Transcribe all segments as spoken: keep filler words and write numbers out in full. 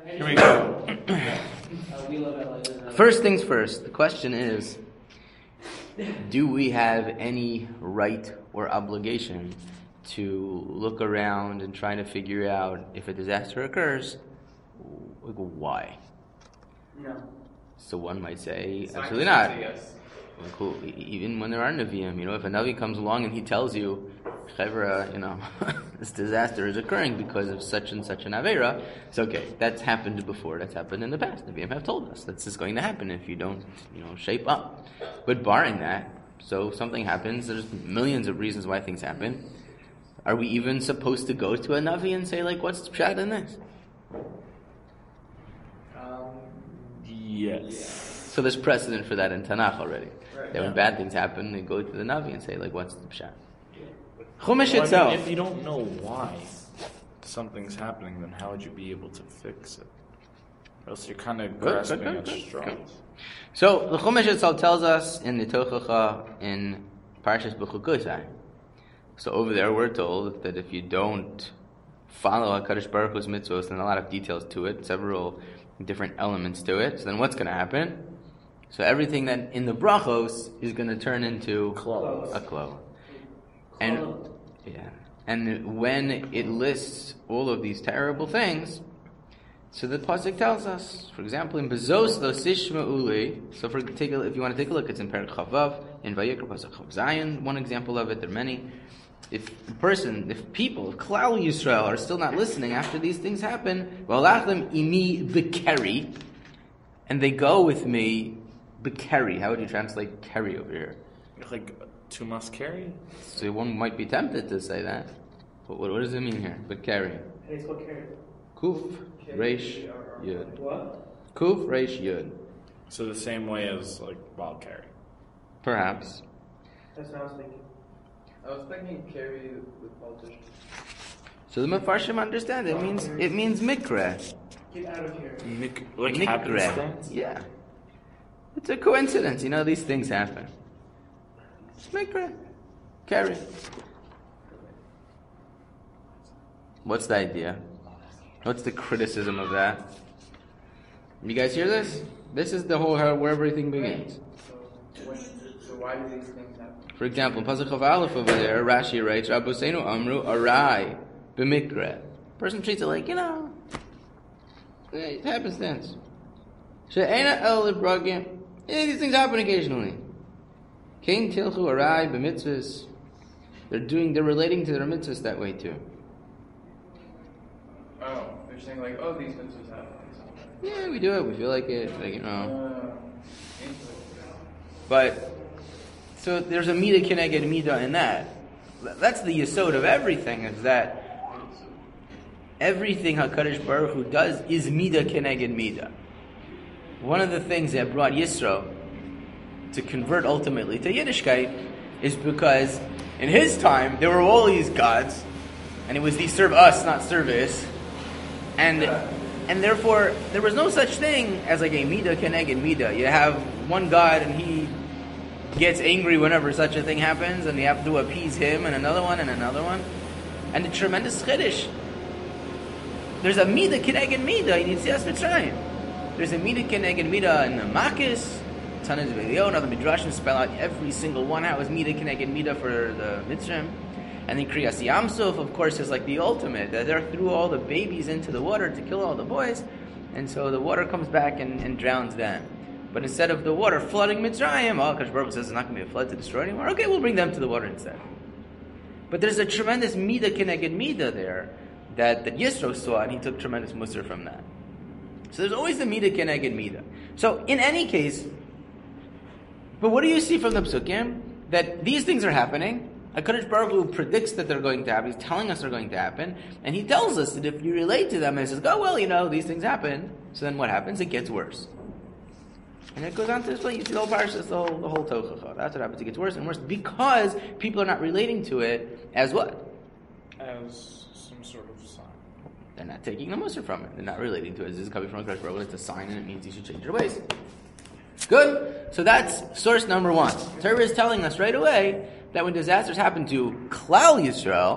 Here we go. First things first, the question is, do we have any right or obligation to look around and try to figure out if a disaster occurs, why? No. So one might say, Scientists absolutely not. say yes. Cool. Even when there are Nevi'im, you know, if a Navi comes along and he tells you, Chevra, you know, this disaster is occurring because of such and such an Avera, it's okay. That's happened before. That's happened in the past. Nevi'im have told us that's just going to happen if you don't, you know, shape up. But barring that, so something happens, there's millions of reasons why things happen. Are we even supposed to go to a Navi and say, like, what's the pshat in this? Um, Yes. So there's precedent for that in Tanakh already. Right, that when yeah. bad things happen, they go to the Navi and say, like, what's the pshat? Chumash Well, I mean, itself. if you don't know why something's happening, then how would you be able to fix it? Or else you're kind of Good, grasping good, at good, straws. good. So the Chumash itself tells us in the Tochacha in Parshas B'chukosai. So over there we're told that if you don't follow HaKadosh Baruch Hu's mitzvos, and a lot of details to it, several different elements to it, so then what's going to happen? So everything that in the brachos is going to turn into Clothes. a klal. And yeah, and when it lists all of these terrible things, so the pasuk tells us, for example, in Bezos lo sishma uli. So for take a, if you want to take a look, it's in Perek Chavav in Vayikra pasuk Chav Zayin. One example of it. There are many. If a person, if people, if Klal Yisrael are still not listening after these things happen, v'alachlim imi b'keri, and they go with me b'keri. How would you translate keri over here? Like two must carry? So one might be tempted to say that. But what, what does it mean here? B'keri. It's called carry. Kuf, Reish, Yud. What? Kuf, Reish, Yud. So the same way as like wild carry. Perhaps. That's what I was thinking. I was thinking carry with politicians. So the Mefarshim understand it means it means mikra. Get out of here. Nik- like Mikra. happenstance? Yeah. It's a coincidence, you know, these things happen. Mikra. Carry. What's the idea? What's the criticism of that? You guys hear this? This is the whole how, where everything begins. So, what, so why do these things happen? For example, in Pasuk of Aleph over there, Rashi writes, Rabbeinu Amru Arai b'mikra. Person treats it like, you know, it happens things. She'ena el libragim. Yeah, these things happen occasionally. Kain tilchu arai b'mitzvahs. They're doing, they're relating to their mitzvahs that way too. Oh, they're saying like, oh, these mitzvahs happen. Yeah, we do it. We feel like it. Like, you know. Uh, But, so there's a midah keneged midah in that. That's the yesod of everything, is that everything HaKadosh Baruch Hu does is midah keneged midah. One of the things that brought Yisro to convert ultimately to Yiddishkeit is because in his time there were all these gods, and it was these serve us, not service, and and therefore there was no such thing as like a midah keneged midah. You have one God and he gets angry whenever such a thing happens, and you have to appease him, and another one, and another one. And the tremendous chiddush. There's a midah keneged midah in Yetzias Mitzrayim. There's a midah keneged midah in the Makis, Tanaz V'Elyon, other midrashim spell out every single one. How is midah keneged midah for the Mitzrayim? And then Kriyas Yamsuf, of course, is like the ultimate. That they threw all the babies into the water to kill all the boys, and so the water comes back and, and drowns them. But instead of the water flooding Mitzrayim, oh, Kadosh Baruch Hu says it's not going to be a flood to destroy anymore. Okay, we'll bring them to the water instead. But there's a tremendous midah keneged midah there that, that Yisro saw, and he took tremendous musar from that. So there's always the midah keneged midah. So in any case, but what do you see from the psukim? That these things are happening. HaKadosh Baruch Hu predicts that they're going to happen. He's telling us they're going to happen. And he tells us that if you relate to them, and he says, oh, well, you know, these things happen. So then what happens? It gets worse. And it goes on to explain, you see the whole parasha, the whole, the whole Tochacha. That's what happens. It gets worse and worse because people are not relating to it as what? As some sort of sign. They're not taking the musar from it. They're not relating to it. This is coming from a Kadosh Baruch Hu. It's a sign, and it means you should change your ways. Good. So that's source number one. Torah is telling us right away that when disasters happen to Klal Yisrael,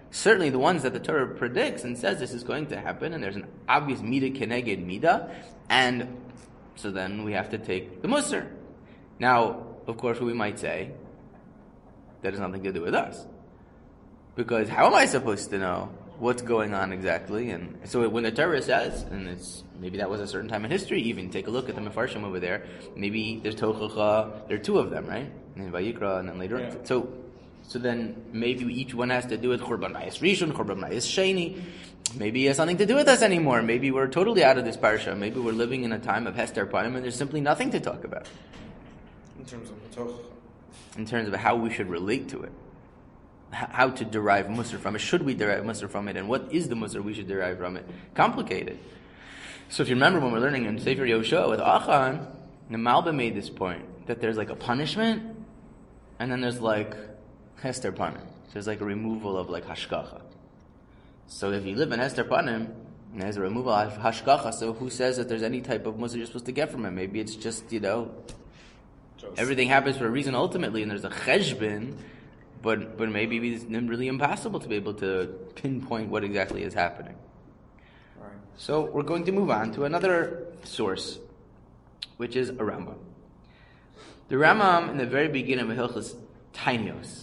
certainly the ones that the Torah predicts and says this is going to happen, and there's an obvious midah keneged midah, and so then we have to take the musar. Now, of course, we might say that has nothing to do with us, because how am I supposed to know what's going on exactly? And so when the Torah says, and it's maybe that was a certain time in history, even take a look at the Mefarshim over there. Maybe there's Tochacha, there are two of them, right? And Vayikra, and then later. Yeah. So, so then maybe each one has to do with Churban Bayis Rishon, Churban Bayis Sheni. Maybe it has nothing to do with us anymore. Maybe we're totally out of this parsha. Maybe we're living in a time of Hester Panim, and there's simply nothing to talk about In terms of Tochacha. in terms of how we should relate to it, H- how to derive musar from it. Should we derive musar from it, and what is the musar we should derive from it? Complicated. So if you remember when we're learning in Sefer Yoshua with Achan, the Malba made this point that there's like a punishment, and then there's like Hester Panim. There's like a removal of like Hashkacha. So if you live in Hester Panim, and there's a removal of Hashkacha, so who says that there's any type of musar you're supposed to get from it? Maybe it's just, you know, everything happens for a reason ultimately, and there's a cheshbin, but but maybe it's really impossible to be able to pinpoint what exactly is happening. Right. So we're going to move on to another source, which is a Rambam. The Rambam in the very beginning of Hilchos Tainios.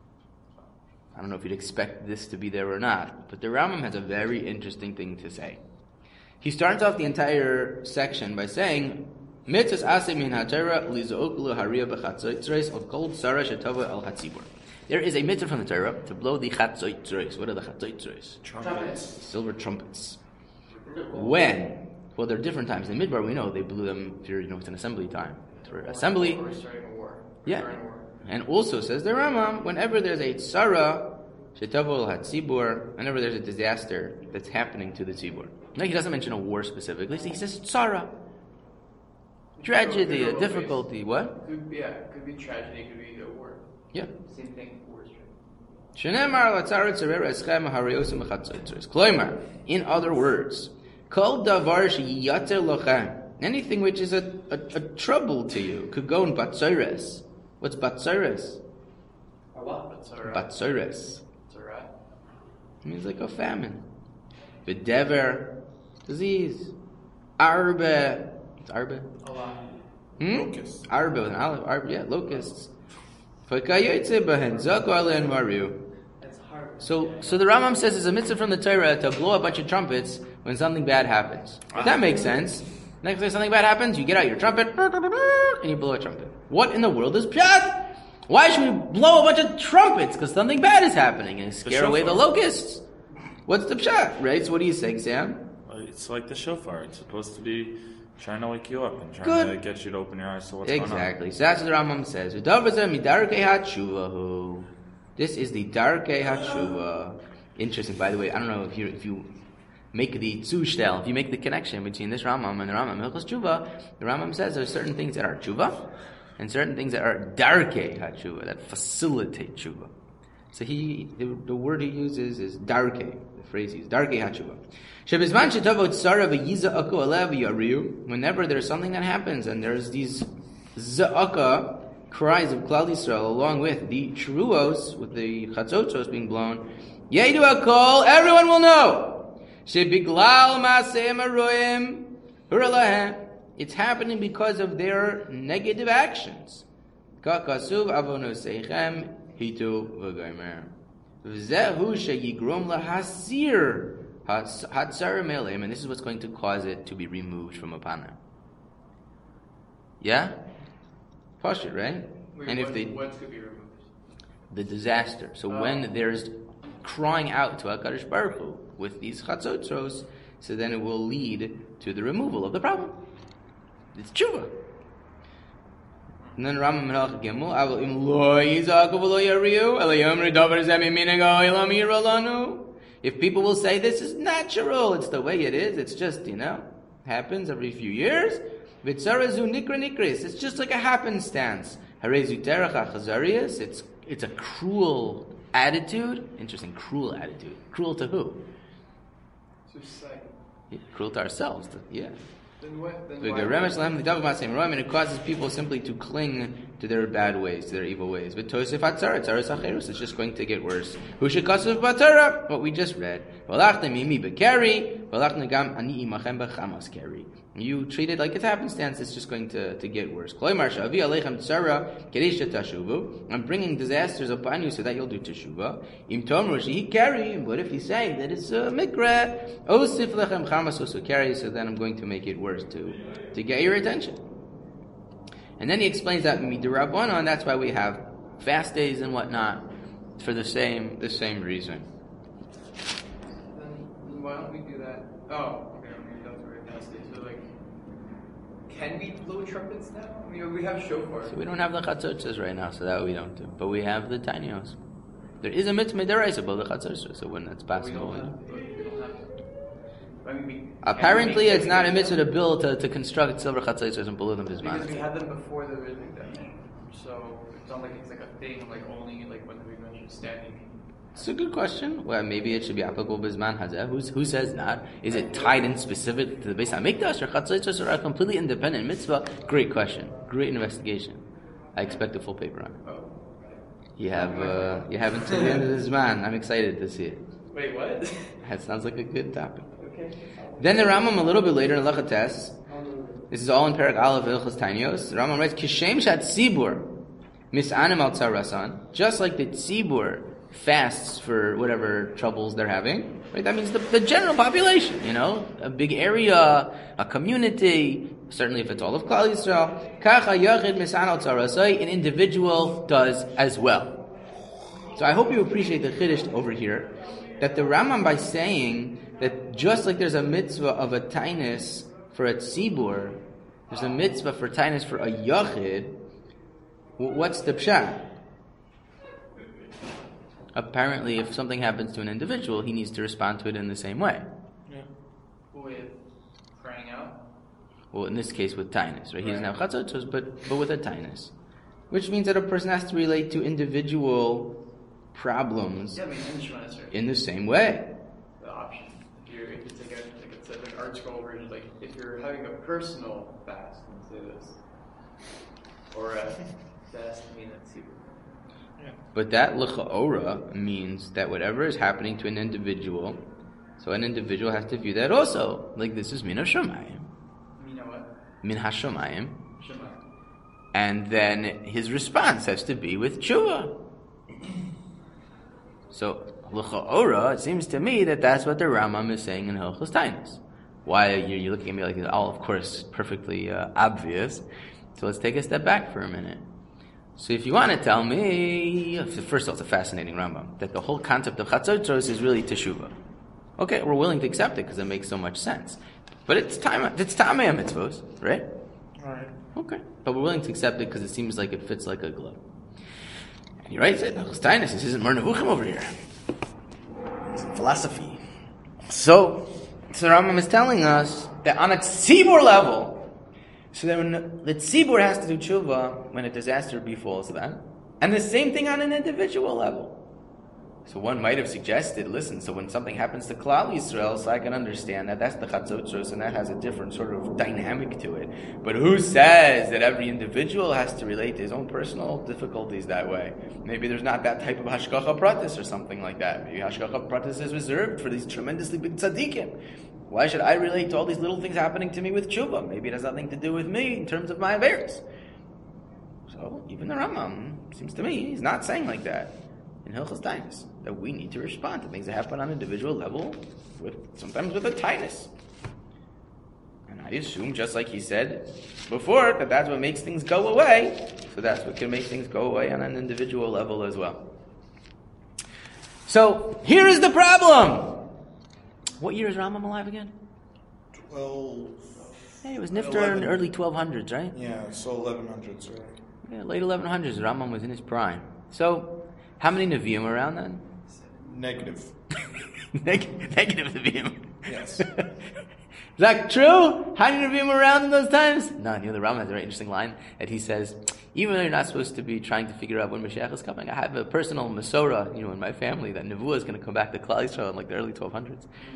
I don't know if you'd expect this to be there or not, but the Rambam has a very interesting thing to say. He starts off the entire section by saying, Mitzvahs aseh min haTorah lizook lo hariya b'chatzotzros of kol tzara shetova al hatzibur. There is a mitzvah from the Torah to blow the chatzotzros. What are the chatzotzros? Trumpets. Silver trumpets. When? Well, there are different times. In the Midbar, we know they blew them for, you know, it's an assembly time. For assembly. We're starting a war. We're Yeah. starting a war. And also, says the Rambam, whenever there's a tzara, shetavo al hatzibur, whenever there's a disaster that's happening to the tzibur. No, he doesn't mention a war specifically. So he says tzara. Tragedy, a difficulty. What? Could be, yeah, could be tragedy, could be a war. Yeah. Same thing, war is tragedy. Shenemar latzara tzarera eschem hariosim echatzotzros. Kloimar, in other words, kol davar sheyiyater lochem, anything which is a, a, a trouble to you, could go in batzoires. What's batzoires? A what? That's alright. Batzoires. It's alright. It means like a famine. V'dever, disease. Arbe, it's arbe. A lot. Hmm? Locusts. Arbe with an olive, arbe, yeah, locusts. V'kayotze b'hen zoko alein maru. That's hard. So, so the Rambam says it's a mitzvah from the Torah to blow a bunch of trumpets when something bad happens. But that makes sense. Next time something bad happens, you get out your trumpet and you blow a trumpet. What in the world is pshat? Why should we blow a bunch of trumpets? Because something bad is happening and scare away the locusts. What's the pshat, right? So what do you say, Sam? Well, it's like the shofar. It's supposed to be trying to wake you up and trying Good. to get you to open your eyes to what's Exactly. So that's what the Rambam says. This is the Darkei HaTshuva. Interesting, by the way. I don't know if you if you make the tzustel, if you make the connection between this Rambam and the Rambam Hilchos Tshuva, the Rambam says there are certain things that are tshuva and certain things that are Darkei HaTshuva, that facilitate tshuva. So he, the, the word he uses is Darkei, the phrase he uses, Darkei HaTshuva. Whenever there's something that happens and there's these za'aka, cries of Klal Yisrael, along with the truos, with the chatzotzos being blown, Yedu Akol, everyone will know. Shebiglal Maseim Aroim, Huralahem. It's happening because of their negative actions. Kakasuv Avonoseichem Hitu V'Gomer. V'zehu Sheyigrom Lahasir Hatzar Melim, and this is what's going to cause it to be removed from upon them. Yeah? Pashut, right? Wait, and if what, they what could be removed? the disaster. So Oh. when there's crying out to HaKadosh Baruch Hu with these chatzotzros, so then it will lead to the removal of the problem. It's tshuva. And then Rambam Menach Gimel, Avol im lo yizaku v'lo yariu, ela yomri davar zeh miminago elam yirolanu. If people will say this is natural, it's the way it is, it's just, you know, happens every few years. V'tzarazu nikra nikris, it's just like a happenstance. Harezu terach ha'chazarias, it's it's a cruel attitude. Interesting, cruel attitude. Cruel to who? Society. Yeah, cruel to ourselves. To, yeah. Then what? Then The why- Geremesh Lahem L'Dav Ma'aseh Roim, and it causes people simply to cling to their bad ways, to their evil ways. But Tosef Hatzara, Tzaras Acherus, it's just going to get worse. Hushikasav Batara, what we just read. V'lachtem imi bekeri, v'lachtem gam ani imachem b'chamas keri. You treat it like it's happenstance, it's just going to, to get worse. Kloimar Shavi Aleichem Tzara, Keresh Tashuvu. I'm bringing disasters upon you so that you'll do Teshuvah. Im Tomru Shehi Keri, but if he's saying that it's a mikra, Osif Lechem Chamas Osu Keri, so then I'm going to make it worse to, to get your attention. And then he explains that Midirabbanan, and that's why we have fast days and whatnot, for the same the same reason. Then why don't we do that? Oh, okay, maybe that's where it has to. So like, can we blow trumpets now? I mean, we have shofar. So we don't have the chatzotzes right now, so that we don't do. But we have the tinios. There is a mitzvah deraisa about the chatzotzes, so when it's We possible. don't we have. do. We don't have. I mean, we, Apparently, can we make it's not a them- mitzvah to build to, to construct silver chatzotzes and below them Because we bisman. had them before the Rizikdash. So it's not like it's like a thing, like only like when we mentioned standing. It's a good question. Well, maybe it should be applicable bisman hazeh. Who's, who says not? Is it tied in specific to the Beis Hamikdash, or chatzotzes are a completely independent mitzvah? Great question. Great investigation. I expect a full paper on it. Oh. You have uh, you have until the end of this man. I'm excited to see it. Wait, what? That sounds like a good topic. Okay. Then the Rambam a little bit later in Lachates. This is all in Perek Aleph Ilchos Tanios. The Rambam writes, "Kishem shat tzibur misanim al tzarasan." Just like the tzibur fasts for whatever troubles they're having, right? That means the, the general population. You know, a big area, a community. Certainly, if it's all of Klal Yisrael, kacha yachid misan al tzarasai, an individual does as well. So I hope you appreciate the chiddush over here, that the Rambam, by saying that just like there's a mitzvah of a tainus for a tzibur, there's a mitzvah for tainus for a yachid. What's the pshat? Apparently, if something happens to an individual, he needs to respond to it in the same way. With crying out. Well, in this case, with tainus, right? He doesn't have chatzotzos, but but with a tainus, which means that a person has to relate to individual problems Yeah, I mean, Englishman is right. in the same way. The option. If you're, if it's like a, like it's like an art scroll version, like if you're having a personal fast, let's say this, or a fast, I mean that's super. But that l'cha'ora means that whatever is happening to an individual, so an individual has to view that also. Like this is min hashamayim, You know what? min hashamayim, Shema. and then his response has to be with tshuva. So l'cha'ora, it seems to me that that's what the Rambam is saying in Hilchos Tainus. Why you're, you're looking at me like it's all, of course, perfectly uh, obvious. So let's take a step back for a minute. So if you want to tell me, first of all, it's a fascinating Rambam, that the whole concept of chatzotzos is really teshuvah. Okay, we're willing to accept it because it makes so much sense. But it's time, it's tamei mitzvos, right? All right. Okay, but we're willing to accept it because it seems like it fits like a glove. And he writes it, Tainus, this isn't Mer Nevuchim over here. It's philosophy. So, so Rambam is telling us that on a tzibur level, so that when the tzibur has to do tshuva when a disaster befalls them, and the same thing on an individual level. So one might have suggested, listen, so when something happens to Klal Yisrael, so I can understand that that's the Chatzotzos, and that has a different sort of dynamic to it. But who says that every individual has to relate to his own personal difficulties that way? Maybe there's not that type of Hashgacha Pratis or something like that. Maybe Hashgacha Pratis is reserved for these tremendously big tzaddikim. Why should I relate to all these little things happening to me with tshuva? Maybe it has nothing to do with me in terms of my affairs. So even the Rambam, seems to me, he's not saying like that in Hilchos Tainus, that we need to respond to things that happen on an individual level, with sometimes with a tightness. And I assume, just like he said before, that that's what makes things go away, so that's what can make things go away on an individual level as well. So, here is the problem! What year is Rambam alive again? Twelve. Hey, it was Nifter in eleven. the early twelve hundreds, right? Yeah, so eleven hundreds, right? Yeah, late eleven hundreds, Rambam was in his prime. So, how many Nevi'im were around then? Negative. Neg- negative Nevi'im. Yes. Is that true? How many Nevi'im were around in those times? None. You know, the Rambam has a very interesting line that he says, even though you're not supposed to be trying to figure out when Mashiach is coming, I have a personal Masorah, you know, in my family, that Nevuah is going to come back to Klal Yisrael in like the early twelve hundreds.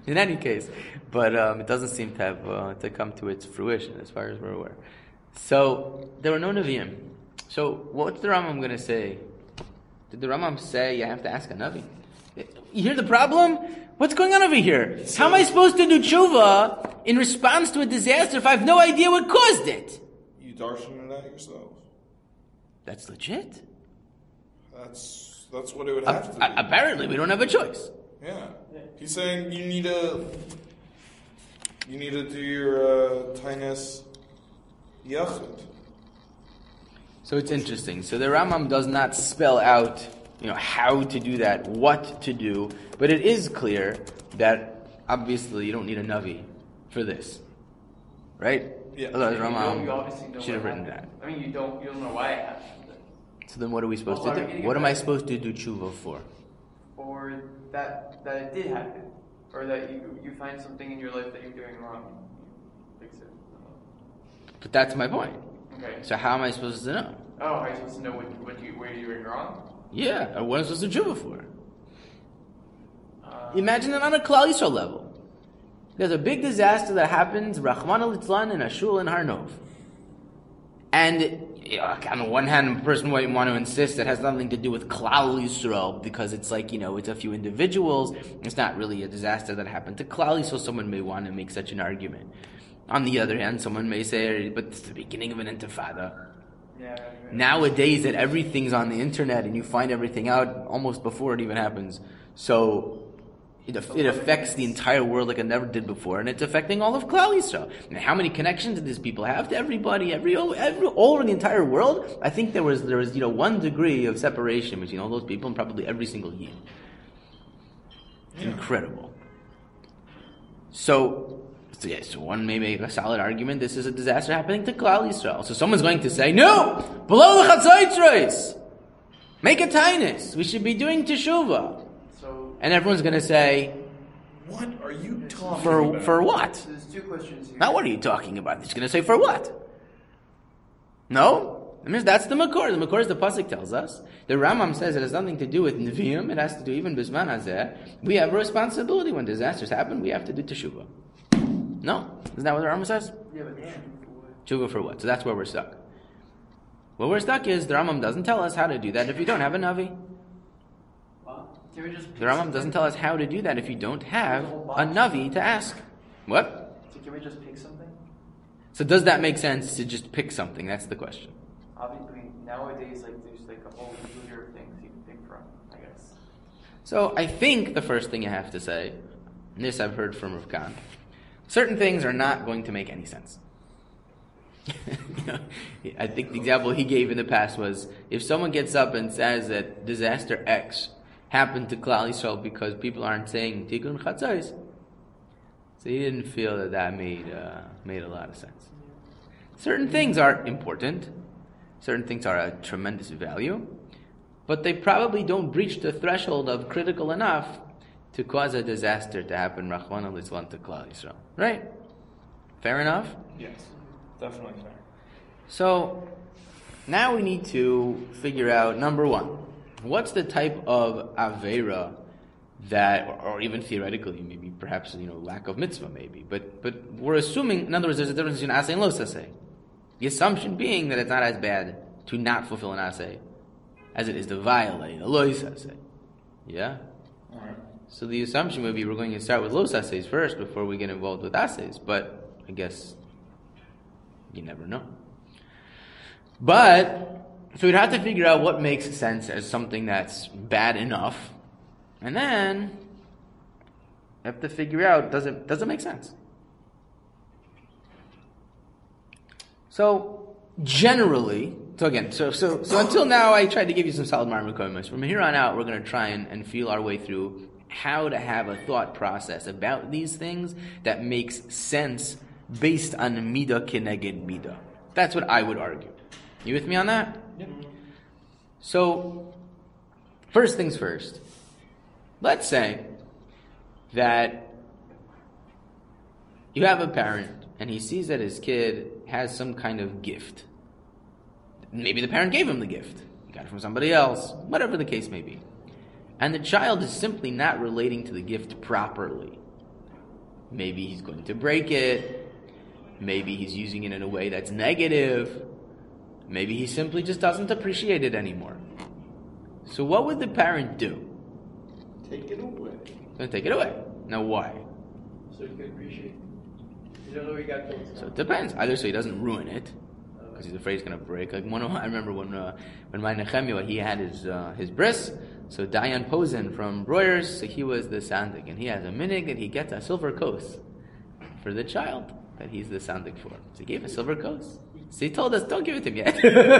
In any case, but um, it doesn't seem to have uh, to come to its fruition as far as we're aware. So there were no Nevi'im. So what's the Rambam going to say? Did the Rambam say you have to ask a Navi? You hear the problem? What's going on over here? How am I supposed to do tshuva in response to a disaster if I have no idea what caused it? You darshan it out yourself. That's legit. That's that's what it would A- have to be. a- apparently, we don't have a choice. Yeah. He's saying you need to you need to do your uh, Tainus Yachid. So it's interesting. So the Rambam does not spell out, you know, how to do that, what to do, but it is clear that obviously you don't need a Navi for this, right? Yeah. Otherwise, You don't- you Rambam obviously know should have what written happened. that. I mean, you don't you don't know why it happened. So then, what are we supposed Well, to why are we do? getting What it am I back? supposed to do tshuva for? Or that that it did happen, or that you you find something in your life that you're doing wrong, you fix it. But that's my point. Okay. So how am I supposed to know? Oh, are you supposed to know what what you where you went wrong? Yeah, or what am I supposed to tshuva for? Uh, Imagine it on a Klal Yisrael level. There's a big disaster that happens, Rahman al-Litzlan, in a shul in Har Nov. And you know, on the one hand, a person might want to insist that has nothing to do with Klal Yisrael because it's like, you know, it's a few individuals. It's not really a disaster that happened to Klal Yisrael. Someone may want to make such an argument. On the other hand, someone may say, but it's the beginning of an intifada. yeah. right. Nowadays that everything's on the internet and you find everything out almost before it even happens. So it, it affects the entire world like it never did before, and it's affecting all of Klal Yisrael. And how many connections did these people have to everybody, every, every all over the entire world? I think there was there was you know one degree of separation between all those people and probably every single year. It's incredible. So. So yes, so one may make a solid argument this is a disaster happening to Klal Yisrael. So someone's going to say, no! Below the Chatzaitzros! Make a tainus! We should be doing teshuvah. So And everyone's going to say, What are you talking for about? for what? so there's two questions here. Now what are you talking about? He's going to say, for what? No? I mean, that's the Makor. The Makor is the Pasuk tells us. The Rambam says it has nothing to do with Nevi'im. It has to do even Bisman Hazeh. We have a responsibility when disasters happen. We have to do teshuvah. No? Isn't that what the Rambam says? Yeah, but yeah. Tshuva for what? So that's where we're stuck. Where we're stuck is the Rambam doesn't tell us how to do that if you don't have a Navi. Can we just The Rambam doesn't tell us how to do that if you don't have a Navi to ask. What? So can we just pick something? So does that make sense to just pick something? That's the question. Obviously, nowadays, like there's like a whole million of things you can pick from. I guess. So I think the first thing you have to say, and this I've heard from Rav Khan, certain things are not going to make any sense. I think the example he gave in the past was if someone gets up and says that disaster X happened to Klal Yisrael because people aren't saying Tikkun Chatzos, so he didn't feel that that made uh, made a lot of sense. Certain things are important, certain things are a tremendous value, but they probably don't breach the threshold of critical enough to cause a disaster to happen, Rachmana litzlan, to Klal Yisrael. Right? Fair enough? Yes, definitely fair. So, now we need to figure out, number one, what's the type of Aveira that, or, or even theoretically, maybe perhaps, you know, lack of mitzvah maybe, but but we're assuming, in other words, there's a difference between Aseh and Lo Saseh. The assumption being that it's not as bad to not fulfill an Aseh as it is to violate a Lo Saseh. Yeah? Alright. So the assumption would be we're going to start with Lo Sasehs first before we get involved with Asehs, but I guess you never know. But, so we'd have to figure out what makes sense as something that's bad enough, and then we have to figure out, does it, does it make sense? So, generally, so again, so so so until now I tried to give you some solid marmikomis. From here on out, we're going to try and, and feel our way through how to have a thought process about these things that makes sense based on midah keneged midah. That's what I would argue. You with me on that? Yep. So, first things first. Let's say that you have a parent and he sees that his kid has some kind of gift. Maybe the parent gave him the gift. He got it from somebody else. Whatever the case may be. And the child is simply not relating to the gift properly. Maybe he's going to break it. Maybe he's using it in a way that's negative. Maybe he simply just doesn't appreciate it anymore. So what would the parent do? Take it away. Gonna take it away. Now why? So you can appreciate it. You don't know he got killed. So it depends. Either so he doesn't ruin it, because he's afraid it's going to break. Like one of my, I remember when uh, when my Nehemiah, he had his uh, his bris. So Dayan Posen from Breuers, so he was the sandik, and he has a minig that he gets a silver kos for the child that he's the sandik for. So he gave a silver kos. So he told us, don't give it to him yet.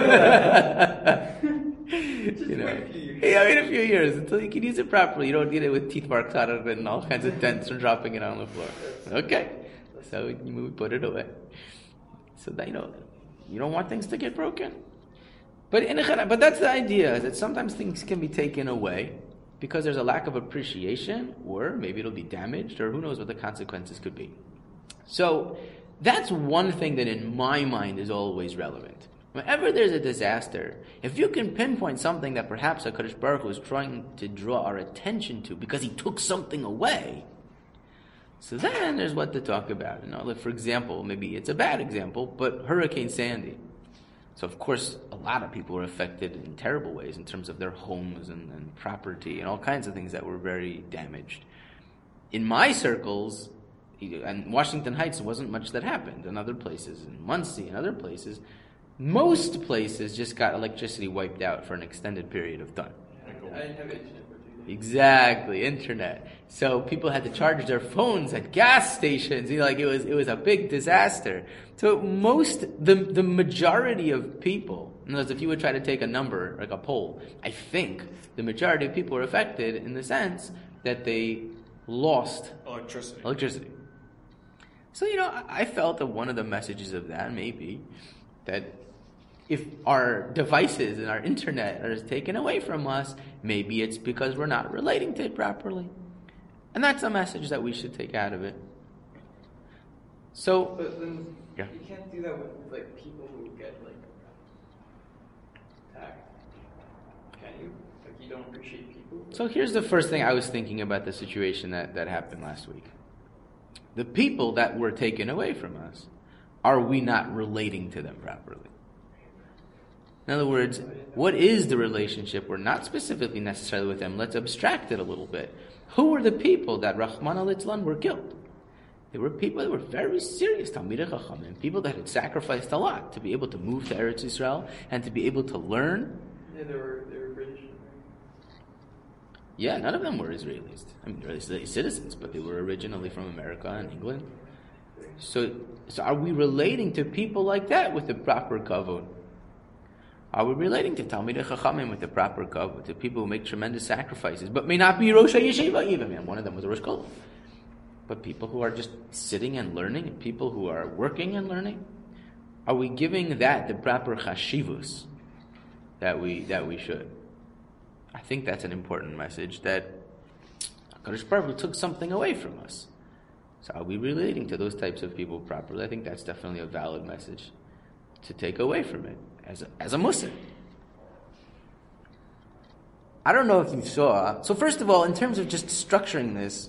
You know, yeah, wait a few years until you can use it properly. You don't get it with teeth marks out of it and all kinds of dents from dropping it on the floor. Okay, so we, we put it away. So that, you know, you don't want things to get broken. But in a, but that's the idea, is that sometimes things can be taken away because there's a lack of appreciation, or maybe it'll be damaged, or who knows what the consequences could be. So that's one thing that in my mind is always relevant. Whenever there's a disaster, if you can pinpoint something that perhaps HaKadosh Baruch Hu is trying to draw our attention to because he took something away, so then there's what to talk about. You know, like for example, maybe it's a bad example, but Hurricane Sandy. So of course, a lot of people were affected in terrible ways in terms of their homes and, and property and all kinds of things that were very damaged. In my circles, and Washington Heights, wasn't much that happened. In other places, in Muncie and other places, most places just got electricity wiped out for an extended period of time. I didn't have internet for two days. Exactly, internet. So people had to charge their phones at gas stations. You know, like it was, it was a big disaster. So most, the the majority of people, in other words, if you would try to take a number, like a poll, I think the majority of people were affected in the sense that they lost Electricity. electricity. So, you know, I I felt that one of the messages of that may be that if our devices and our internet are taken away from us, maybe it's because we're not relating to it properly. And that's a message that we should take out of it. So, But then Yeah. you can't do that with like people who get like attacked. Can you? Like you don't appreciate people. so here's the first thing I was thinking about the situation that, that happened last week. The people that were taken away from us, are we not relating to them properly? In other words, what is the relationship? We're not specifically necessarily with them. Let's abstract it a little bit. Who were the people that Rahman al-Islam were killed? They were people that were very serious Talmidei Chachamim, people that had sacrificed a lot to be able to move to Eretz Yisrael and to be able to learn. Yeah, they were they were British. Yeah, none of them were Israelis. I mean, they're Israeli citizens, but they were originally from America and England. So, so are we relating to people like that with the proper kavod? Are we relating to Talmidei Chachamim with the proper kavod, to people who make tremendous sacrifices, but may not be Rosh HaYeshiva even? Man, one of them was a Rosh Kollel. But people who are just sitting and learning, and people who are working and learning, are we giving that the proper chashivus that we that we should? I think that's an important message, that HaKadosh Baruch Hu took something away from us. So are we relating to those types of people properly? I think that's definitely a valid message to take away from it as a, as a Muslim. I don't know if you saw. So first of all, in terms of just structuring this,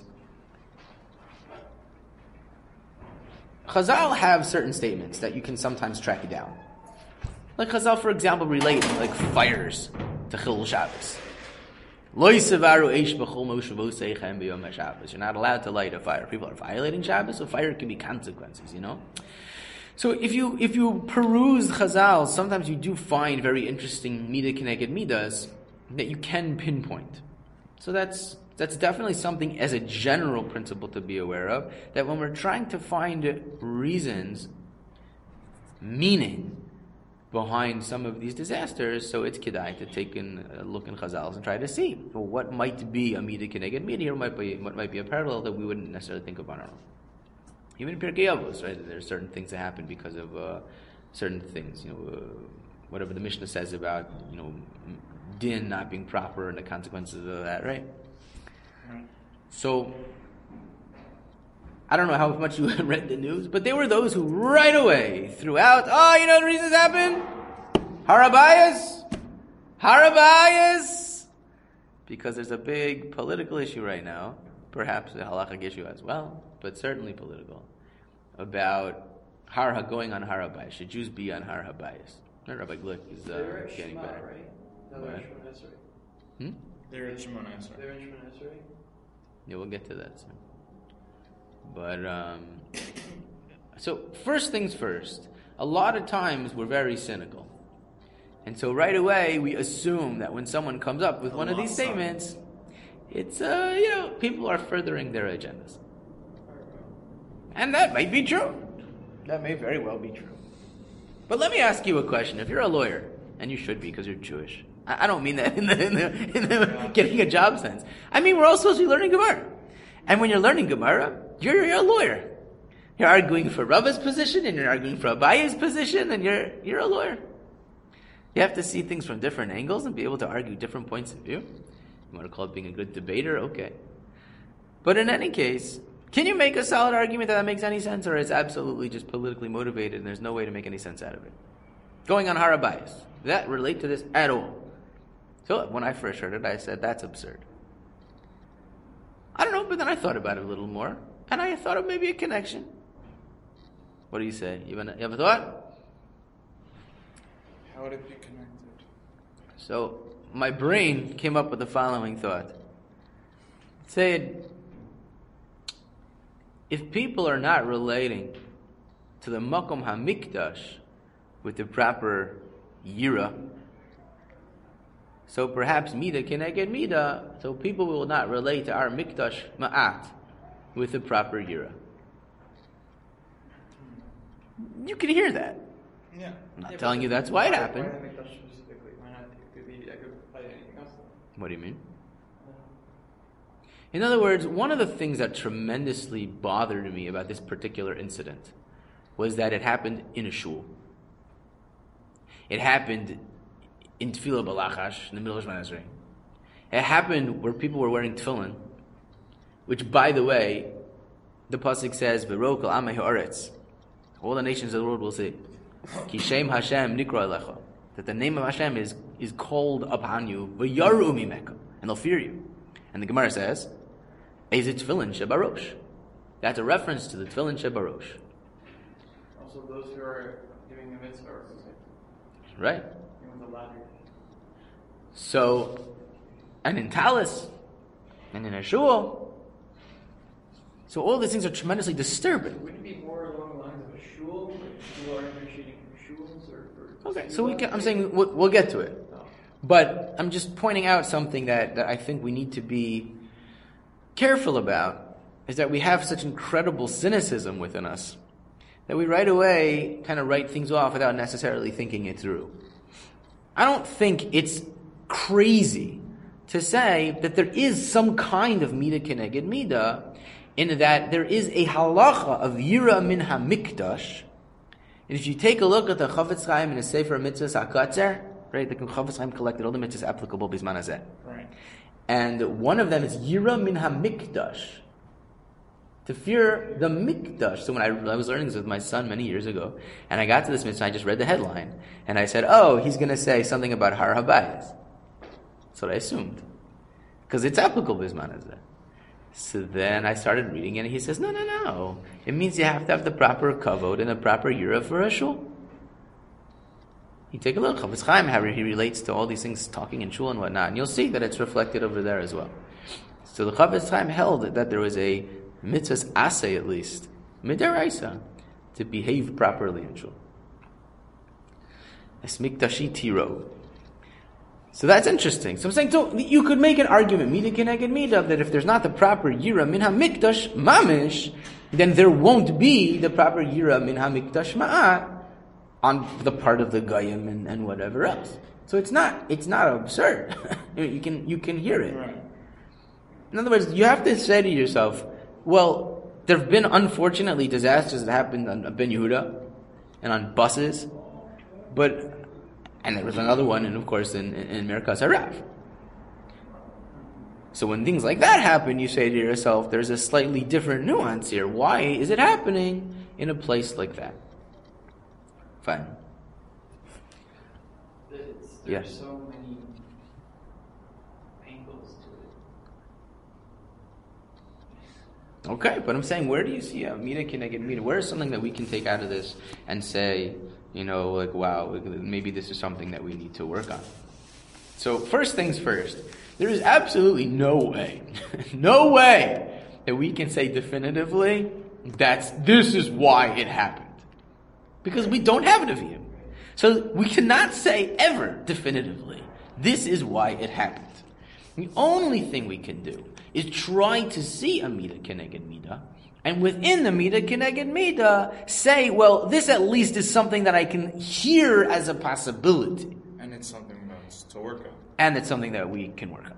Chazal have certain statements that you can sometimes track down. Like Chazal, for example, relate like fires to Chilul Shabbos. Lo yisavaru eish b'chol moshevo seichem b'yom haShabbos. You're not allowed to light a fire. People are violating Shabbos, so fire can be consequences, you know? So if you if you peruse Chazal, sometimes you do find very interesting midah keneged midas that you can pinpoint. So that's that's definitely something as a general principle to be aware of, that when we're trying to find reasons, meaning behind some of these disasters, so it's kedai to take in a look in Chazals and try to see well, what might be a midah keneged midah, or might be what might be a parallel that we wouldn't necessarily think of on our own. Even in Pirkei Avos, right? There are certain things that happen because of uh, certain things. You know, uh, whatever the Mishnah says about you know din not being proper and the consequences of that, right? So, I don't know how much you read the news, but there were those who right away threw out, oh, you know the reasons happened? Harabayas? Harabayas? Because there's a big political issue right now, perhaps a halachic issue as well, but certainly political, about Har Ha going on Har HaBayis. Should Jews be on Har HaBayis? Not Rabbi Glick is uh, They're at getting Shema, better. right? No, What? they're in Shemona Esrei. Hmm? They're in Shimon Esrei. They're in Shemona Esrei. Yeah, we'll get to that soon. But, um, so first things first, a lot of times we're very cynical. And so right away we assume that when someone comes up with A one of lot these of statements, it's, uh, you know, people are furthering their agendas. And that might be true. That may very well be true. But let me ask you a question. If you're a lawyer, and you should be because you're Jewish, I, I don't mean that in the, in the, in the getting a job sense. I mean, we're all supposed to be learning Gemara. And when you're learning Gemara, you're, you're a lawyer. You're arguing for Rava's position, and you're arguing for Abaye's position, and you're you're a lawyer. You have to see things from different angles and be able to argue different points of view. You want to call it being a good debater? Okay. But in any case, can you make a solid argument that that makes any sense, or it's absolutely just politically motivated and there's no way to make any sense out of it? Going on Har HaBayis. Does that relate to this at all? So when I first heard it, I said, that's absurd. I don't know, but then I thought about it a little more, and I thought of maybe a connection. What do you say? You have a, you have a thought? How would it be connected? So my brain came up with the following thought. It said, if people are not relating to the Makom HaMikdash with the proper Yira, so perhaps Mida Keneged Mida, so people will not relate to our Mikdash Ma'at with the proper Yira. You can hear that. Yeah. I'm not Yeah, telling but you that's why it why- happened. Why Hamikdash specifically? Why not? It could be. I could apply to anything else. What do you mean? In other words, one of the things that tremendously bothered me about this particular incident was that it happened in a shul. It happened in Tefillah Balachash, in the middle of Shemona Esrei. It happened where people were wearing tefillin, which, by the way, the pasuk says, "V'ro kol amei haaretz," all the nations of the world will say, "Ki shem Hashem nikra elecha," that the name of Hashem is is called upon you, v'yaru mimeka, and they'll fear you. And the Gemara says, "Eze tefillin shebarosh." That's a reference to the tefillin shebarosh. Also, those who are doing the mitzvah are Right? with the ladder. So, and in Talis, and in a shul, so all these things are tremendously disturbing. Would it be more along the lines of a shul, like people are appreciating shuls, or, or Okay, so we can, I'm saying we'll, we'll get to it. But I'm just pointing out something that, that I think we need to be careful about, is that we have such incredible cynicism within us that we right away kind of write things off without necessarily thinking it through. I don't think it's crazy to say that there is some kind of Mida Keneged Mida, in that there is a halacha of Yira min HaMikdash. And if you take a look at the Chafetz Chaim in the Sefer Mitzvahs HaKatzer, right, the Chafetz Chaim collected all the mitzvahs applicable Bizman Hazeh. Right. And one of them is Yira min HaMikdash, to fear the Mikdash. So when I, I was learning this with my son many years ago, and I got to this mitzvah, I just read the headline, and I said, oh, he's going to say something about Har HaBayis. That's what I assumed. Because it's applicable Bizman Hazeh. So then I started reading it, and he says, no, no, no. It means you have to have the proper kavod and the proper Yira for a shul. You take a look, Chafetz Chaim, how he relates to all these things, talking in shul and whatnot, and you'll see that it's reflected over there as well. So the Chafetz Chaim held that there was a mitzvahs asay, at least, midaraisa, to behave properly in shul. Es mikdashi tiro. So that's interesting. So I'm saying, so you could make an argument, mida keneged mida, that if there's not the proper yira min hamikdash mamish, then there won't be the proper yira min hamikdash ma'at on the part of the goyim and, and whatever else. So it's not it's not absurd. you can you can hear it. Right. In other words, you have to say to yourself, well, there have been unfortunately disasters that happened on Ben Yehuda and on buses, but and there was another one, and of course in, in, in Merkaz Harav. So when things like that happen, you say to yourself, there's a slightly different nuance here. Why is it happening in a place like that? Fine. It's, there's Yes. so many angles to Okay, but I'm saying, where do you see a Mida Keneged Mida? Where is something that we can take out of this and say, you know, like, wow, maybe this is something that we need to work on? So, first things first, there is absolutely no way, no way that we can say definitively that's, this is why it happened. Because we don't have Nevi'im. So, we cannot say ever definitively, this is why it happened. The only thing we can do is try to see a Mida Keneged Mida, and within the Mida Keneged Mida, say, well, this at least is something that I can hear as a possibility. And it's something that's to work on. And it's something that we can work on.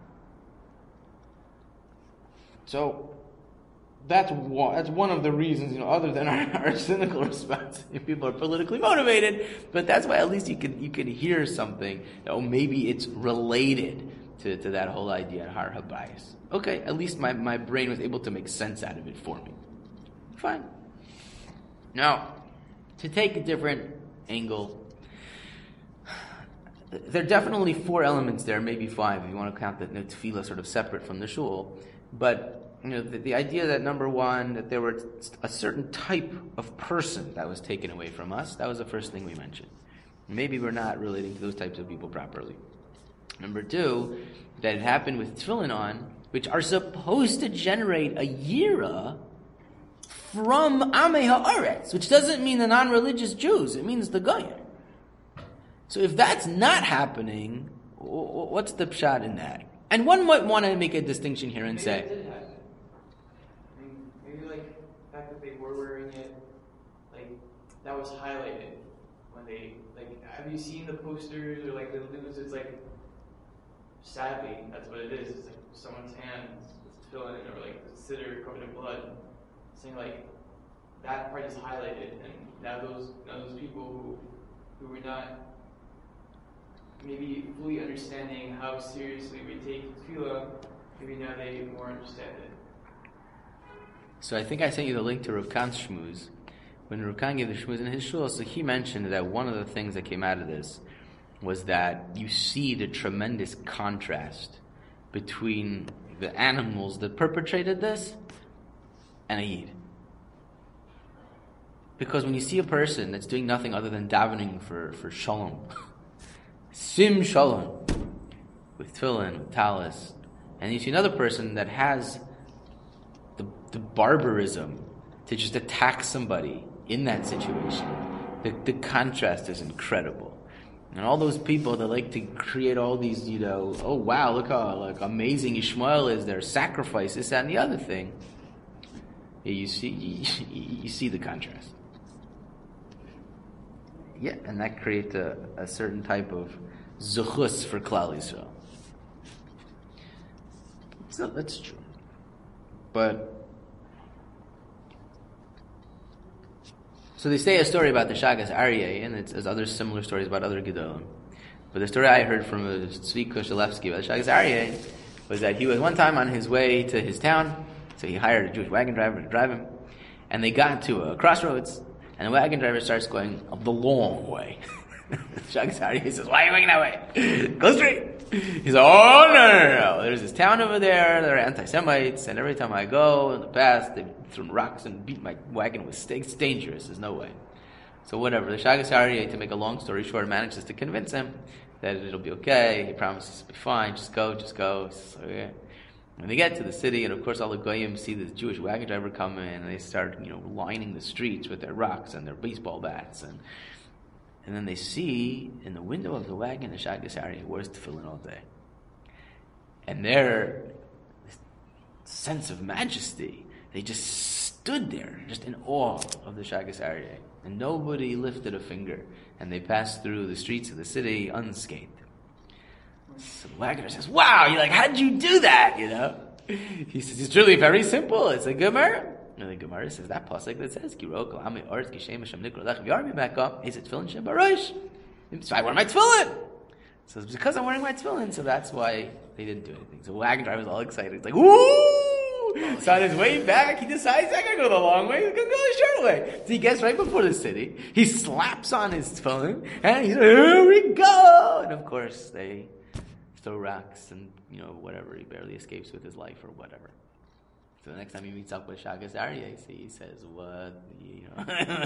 So, that's one, that's one of the reasons, you know, other than our, our cynical response. If people are politically motivated, but that's why at least you can you can hear something, oh, maybe it's related to, to that whole idea of Har HaBayis. Okay, at least my, my brain was able to make sense out of it for me. Fine. Now, to take a different angle, there are definitely four elements there, maybe five, if you want to count the, the tefillah sort of separate from the shul. But you know, the, the idea that, number one, that there were a certain type of person that was taken away from us, that was the first thing we mentioned. Maybe we're not relating to those types of people properly. Number two, that it happened with tefillin on, which are supposed to generate a yira from Amei Haaretz, which doesn't mean the non-religious Jews, it means the Goyim. So if that's not happening, what's the pshat in that? And one might want to make a distinction here and maybe say, it did happen. I mean, maybe like the fact that they were wearing it, like that was highlighted when they like. Have you seen the posters or like the news? It's like, sadly, that's what it is. It's like someone's hands filling it, or like the sitter covered in blood, saying like that part is highlighted, and now those now those people who who were not maybe fully understanding how seriously we take tefillah, maybe now they more understand it. So I think I sent you the link to Rav Kahn's shmuz. When Rav Kahn gave the shmuz in his shul, so he mentioned that one of the things that came out of this was that you see the tremendous contrast between the animals that perpetrated this and a Yid. Because when you see a person that's doing nothing other than davening for, for shalom, sim shalom, with tefillin, with talis, and you see another person that has the, the barbarism to just attack somebody in that situation, the, the contrast is incredible. And all those people that like to create all these, you know, oh wow, look how like amazing Ishmael is, their sacrifice, this, that, and the other thing. You see, you, you see the contrast. Yeah, and that creates a, a certain type of zuchus for Klal Yisrael. So that's true. But so they say a story about the Shagas Aryeh, and it's, there's other similar stories about other Gedolim. But the story I heard from Tzvi Kushelevsky about the Shagas Aryeh was that he was one time on his way to his town, so he hired a Jewish wagon driver to drive him, and they got to a crossroads, and the wagon driver starts going the long way. Shagas Aryeh says, "Why are you going that way? Go straight." He's like, "Oh, no, no, no, no. There's this town over there, they're anti-Semites, and every time I go in the past, they've thrown rocks and beat my wagon with stakes. It's dangerous. There's no way." So whatever. The Shagas Aryeh, to make a long story short, manages to convince him that it'll be okay. He promises to be fine. Just go, just go. So, yeah. When they get to the city, and of course all the goyim see this Jewish wagon driver come in, and they start, you know, lining the streets with their rocks and their baseball bats, and and then they see in the window of the wagon the Shagas Aryeh wears tefillin all day, and their sense of majesty, they just stood there, just in awe of the Shagas Aryeh, and nobody lifted a finger, and they passed through the streets of the city unscathed. So the wagoner says, "Wow, you're like, how'd you do that?" You know, he says, "It's really very simple. It's a Gemara." And the Gemara says that pasuk that says, "Kirok ami art kishem shem nikro lechem yarmi mekah." He said, "Tefillin shem barosh." So I wear my tefillin. So it's because I'm wearing my tefillin. So that's why they didn't do anything. So the wagon driver's all excited. He's like, "Woo!" So on his way back, he decides, "I gotta go the long way. I'm gonna go the short way." So he gets right before the city. He slaps on his tefillin, and he's like, "Here we go!" And of course, they throw rocks and, you know, whatever. He barely escapes with his life or whatever. So the next time he meets up with Shagas Aryeh, he says, "What you know?"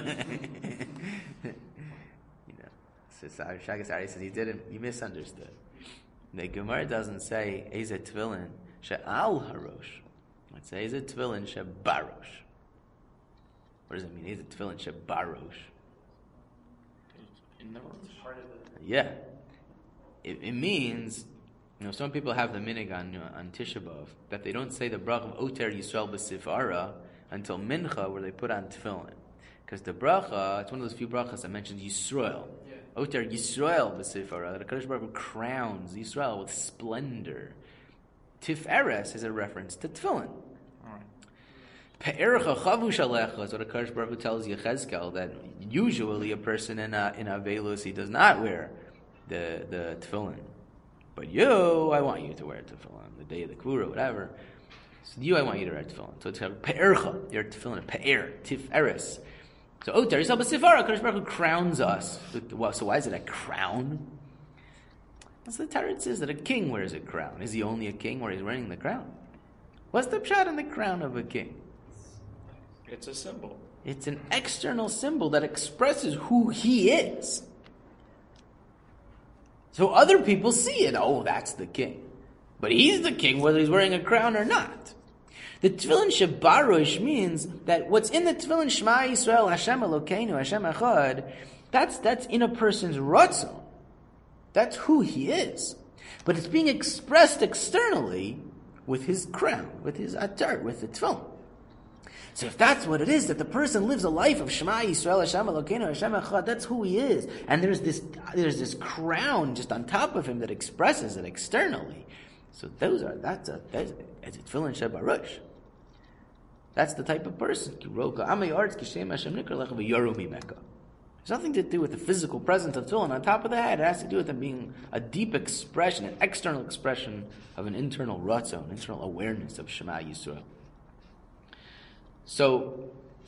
you know. So Shagas Aryeh says he didn't. He misunderstood. The Gemara doesn't say "Eze tefillin she'al harosh." It says "Eze tefillin she'barosh." What does it mean? Eze tefillin she'barosh. In the Part of the Yeah, it, it means, you know, some people have the minig on uh, on Tisha B'av that they don't say the bracha of Oter Yisrael b'Sifara until Mincha, where they put on tefillin, because the bracha, it's one of those few brachas that mentions Yisrael. yeah. Oter Yisrael b'Sifara, that HaKadosh Baruch Hu crowns Yisrael with splendor. Tiferes is a reference to tefillin. Pe'ercha chavush alecha is what HaKadosh Baruch Hu tells Yechezkel, that usually a person in a, in Avelus, he does not wear the, the tefillin. But you, I want you to wear tefillin, the day of the Kvura, whatever. So you, I want you to wear tefillin. So it's pe'ercha, your tefillin, pe'er, tiferes. So Oter, Yisrael b'Sifara, HaKadosh Baruch Hu crowns us. So why is it a crown? That's the Tarot says that a king wears a crown. Is he only a king where he's wearing the crown? What's the pshat in the crown of a king? It's a symbol. It's an external symbol that expresses who he is. So other people see it. Oh, that's the king. But he's the king whether he's wearing a crown or not. The tefillin shebarosh means that what's in the tefillin Shema Yisrael, Hashem Elokeinu, Hashem Echad, that's, that's in a person's ratzon. That's who he is. But it's being expressed externally with his crown, with his atar, with the tefillin. So if that's what it is, that the person lives a life of Shema Yisrael, Hashem Elokeinu, Hashem Echad, that's who he is. And there's this, there's this crown just on top of him that expresses it externally. So those are, that's a, that's a tefillin shebarosh. That's the type of person. There's nothing to do with the physical presence of tefillin on top of the head. It has to do with it being a deep expression, an external expression of an internal ratzon, an internal awareness of Shema Yisrael. So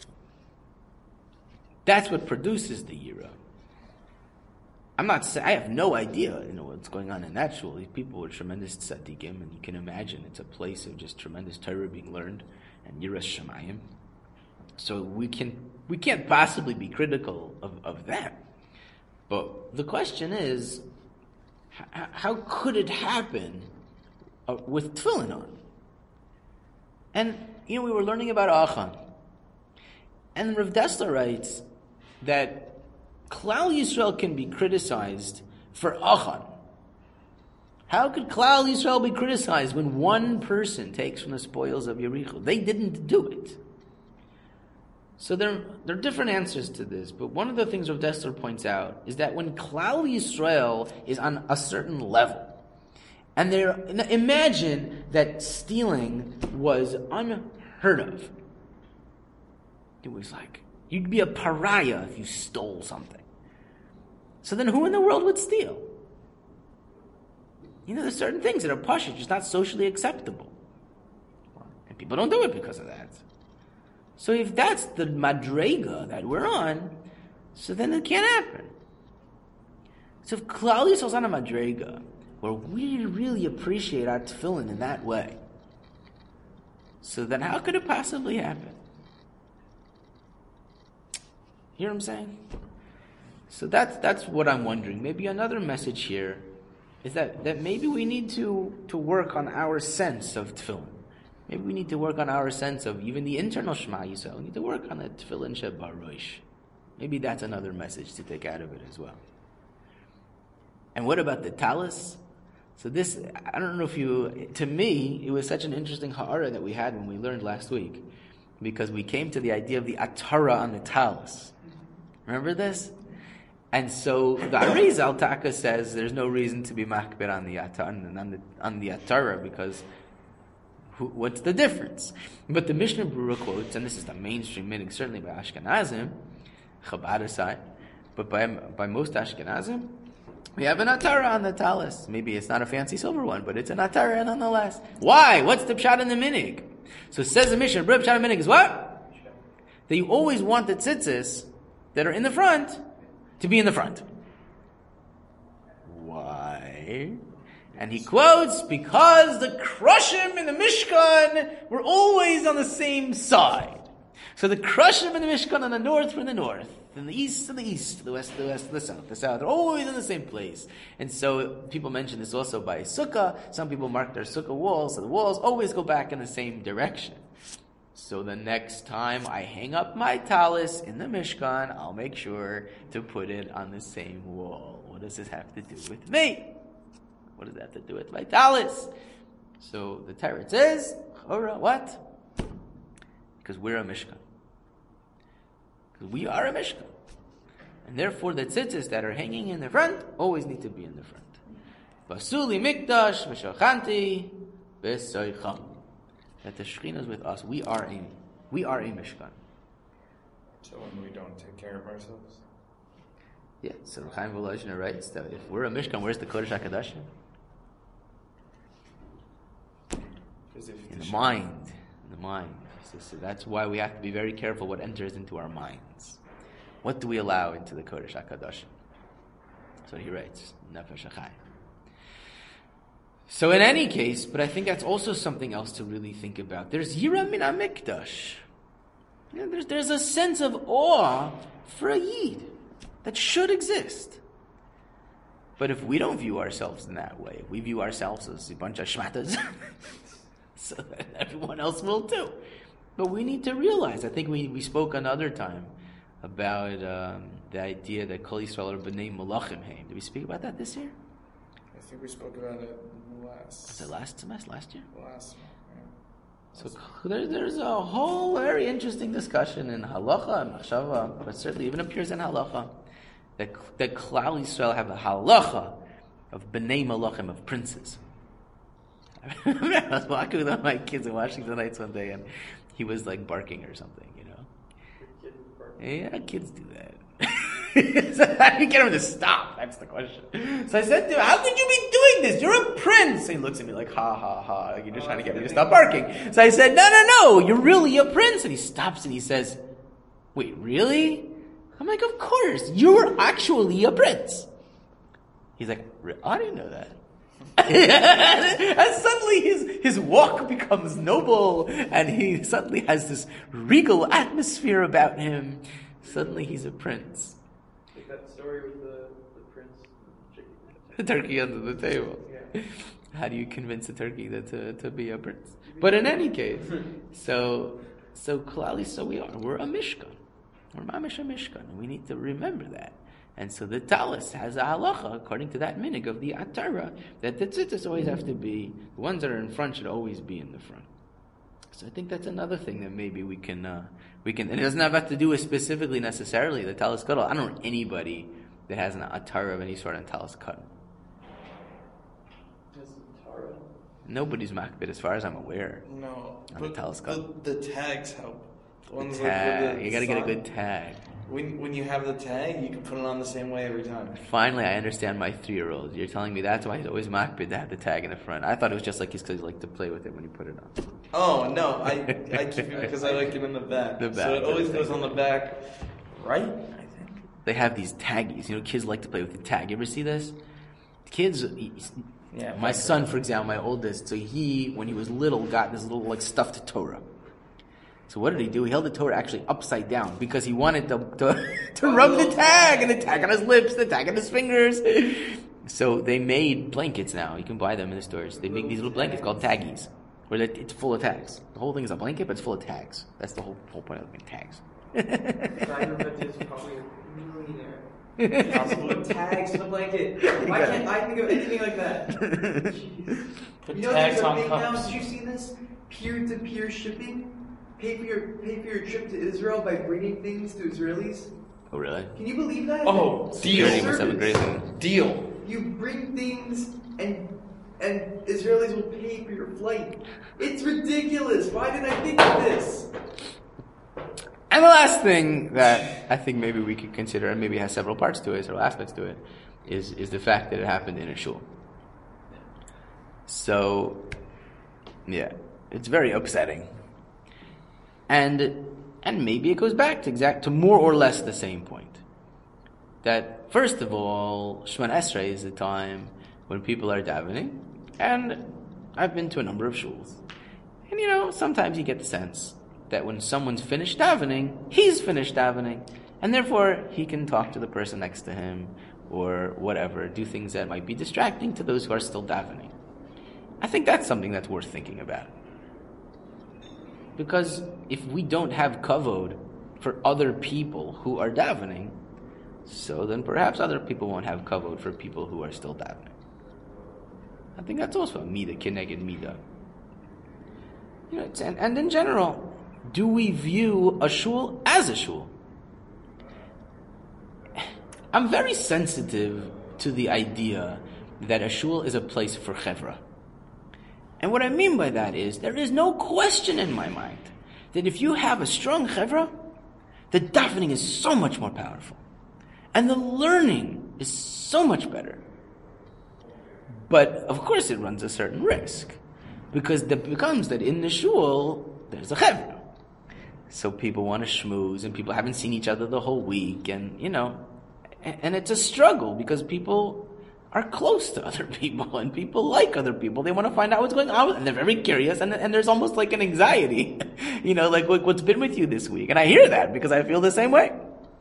that's what produces the yira. I'm not saying, I have no idea, you know, what's going on in that shul. These people were tremendous tzaddikim, and you can imagine it's a place of just tremendous Torah being learned and yiras shamayim. So we can we can't possibly be critical of, of that. But the question is, how, how could it happen uh, with tefillin on? And you know, we were learning about Achan, and Rav Dessler writes that Klal Yisrael can be criticized for Achan. How could Klal Yisrael be criticized when one person takes from the spoils of Yericho? They didn't do it. So there, there are different answers to this, but one of the things Rav Dessler points out is that when Klal Yisrael is on a certain level, and they're, imagine that stealing was unheard of. It was like, you'd be a pariah if you stole something. So then who in the world would steal? You know, there's certain things that are pashut, just not socially acceptable. And people don't do it because of that. So if that's the madrega that we're on, so then it can't happen. So if Klal Yisrael's on a madrega, where we really appreciate our tefillin in that way, so then how could it possibly happen? You hear what I'm saying? So that's that's what I'm wondering. Maybe another message here is that, that maybe we need to, to work on our sense of tefillin. Maybe we need to work on our sense of even the internal Shema Yisrael. We need to work on the tefillin shebarosh. Maybe that's another message to take out of it as well. And what about the talis? So this, I don't know if you, to me, it was such an interesting ha'ara that we had when we learned last week, because we came to the idea of the atara on the talis. Remember this? And so the Arizal Taka says there's no reason to be makbir on the atara, on the, on the atara, because who, what's the difference? But the Mishnah Berurah quotes, and this is the mainstream meaning, certainly by Ashkenazim, Chabad aside, but by, by most Ashkenazim, we have an atara on the talis. Maybe it's not a fancy silver one, but it's an atara nonetheless. Why? What's the pshat in the minig? So says the Mishnah, the pshat in the minig is what? That you always want the tzitzis that are in the front to be in the front. Why? And he quotes, because the Krushim in the Mishkan were always on the same side. So the Krushim in the Mishkan on the north were in the north, in the east to the east, the west to the west, the south, the south. They're always in the same place. And so people mention this also by Sukkah. Some people mark their Sukkah walls, so the walls always go back in the same direction. So the next time I hang up my talis in the Mishkan, I'll make sure to put it on the same wall. What does this have to do with me? What does that have to do with my talis? So the Torah says, what? Because we're a Mishkan. Because we are a Mishkan. And therefore the tzitzis that are hanging in the front always need to be in the front. Basuli mikdash v'shachanti v'soicham. That the Shekhinah is with us. We are a, we are a Mishkan. So when we don't take care of ourselves? Yeah, so Chaim Volozhiner writes that if we're a Mishkan, where's the Kodesh HaKadoshim? In the mind. In the mind. So, so that's why we have to be very careful what enters into our minds. What do we allow into the Kodesh HaKadoshim? That's what he writes. Nefesh HaChaim. So in any case, but I think that's also something else to really think about. There's Yira Min HaMikdash. You know, there's, there's a sense of awe for a Yid that should exist. But if we don't view ourselves in that way, if we view ourselves as a bunch of shmatas, so that everyone else will too. But we need to realize, I think we, we spoke another time about um, the idea that Kol Yisrael are b'nei malachim heim. Did we speak about that this year? I think we spoke about it last. Was it last semester, last year? Last one, yeah. So there, there's a whole very interesting discussion in halacha and machshava, but certainly even appears in halacha, that that Klal Yisrael have a halacha of b'nei malachim, of princes. I was walking with one of my kids in Washington Heights one day, and he was like barking or something, you know. Yeah, kids do that. So how do you get him to stop? That's the question. So I said to him, how could you be doing this? You're a prince. And he looks at me like, ha, ha, ha. Like, you're just trying to get me to stop barking. So I said, no, no, no. You're really a prince. And he stops and he says, wait, really? I'm like, of course. You're actually a prince. He's like, I didn't know that. And suddenly his, his walk becomes noble and he suddenly has this regal atmosphere about him. Suddenly he's a prince. Like that story with the, the prince and the chicken. The turkey under the table. Yeah. How do you convince a turkey that to, to be a prince? But in any case, so so clearly, so we are. We're a Mishkan. We're mamish a Mishkan. And we need to remember that. And so the talis has a halacha, according to that minig of the Atara, that the tzitzis always have to be, the ones that are in front should always be in the front. So I think that's another thing that maybe we can, uh, we can, and it doesn't have to do with specifically necessarily the talis gadol. I don't know anybody that has an Atara of any sort on talis gadol. Nobody's makbid as far as I'm aware. No, on the talis gadol. The, the tags help. The ones the tag. Like with the you gotta sign. get a good tag. When when you have the tag, you can put it on the same way every time. Finally, I understand my three-year-old. You're telling me that's why he's always makbid to have the tag in the front. I thought it was just like he's because he liked to play with it when you put it on. Oh no, I I keep it because I like it in the back. The back. So it always goes on the back, right? I think. They have these taggies. You know, kids like to play with the tag. You ever see this? Kids. Yeah. My son, for example, my oldest. So he, when he was little, got this little like stuffed Torah. So what did he do? He held the Torah actually upside down because he wanted to to, to rub the tag, and the tag on his lips, the tag on his fingers. So they made blankets now. You can buy them in the stores. They make these little blankets called taggies, where it's full of tags. The whole thing is a blanket, but it's full of tags. That's the whole whole point of it, tags. is probably a millionaire. Possible with tags in the blanket. Why can't I think of anything like that? Jeez. Put You know, tags there's a on thing now. cups. Did you see this? Peer-to-peer shipping. Pay for your pay for your trip to Israel by bringing things to Israelis. Oh really? Can you believe that? Oh, Security deal. must have a great thing. Deal. You bring things and and Israelis will pay for your flight. It's ridiculous. Why didn't I think of this? And the last thing that I think maybe we could consider, and maybe has several parts to it, several aspects to it, is is the fact that it happened in a shul. So, yeah, it's very upsetting. And and maybe it goes back to exact to more or less the same point. That first of all, Shemona Esrei is the time when people are davening, and I've been to a number of shuls. And you know, sometimes you get the sense that when someone's finished davening, he's finished davening, and therefore he can talk to the person next to him, or whatever, do things that might be distracting to those who are still davening. I think that's something that's worth thinking about. Because if we don't have kavod for other people who are davening, so then perhaps other people won't have kavod for people who are still davening. I think that's also a midah, keneged midah. You know, it's, and, and in general, do we view a shul as a shul? I'm very sensitive to the idea that a shul is a place for chevra. And what I mean by that is, there is no question in my mind that if you have a strong chevra, the davening is so much more powerful. And the learning is so much better. But, of course, it runs a certain risk. Because it becomes that in the shul, there's a chevra. So people want to schmooze, and people haven't seen each other the whole week, and, you know, and it's a struggle, because people are close to other people, and people like other people. They want to find out what's going on, and they're very curious, and, and there's almost like an anxiety, you know, like what's been with you this week. And I hear that, because I feel the same way.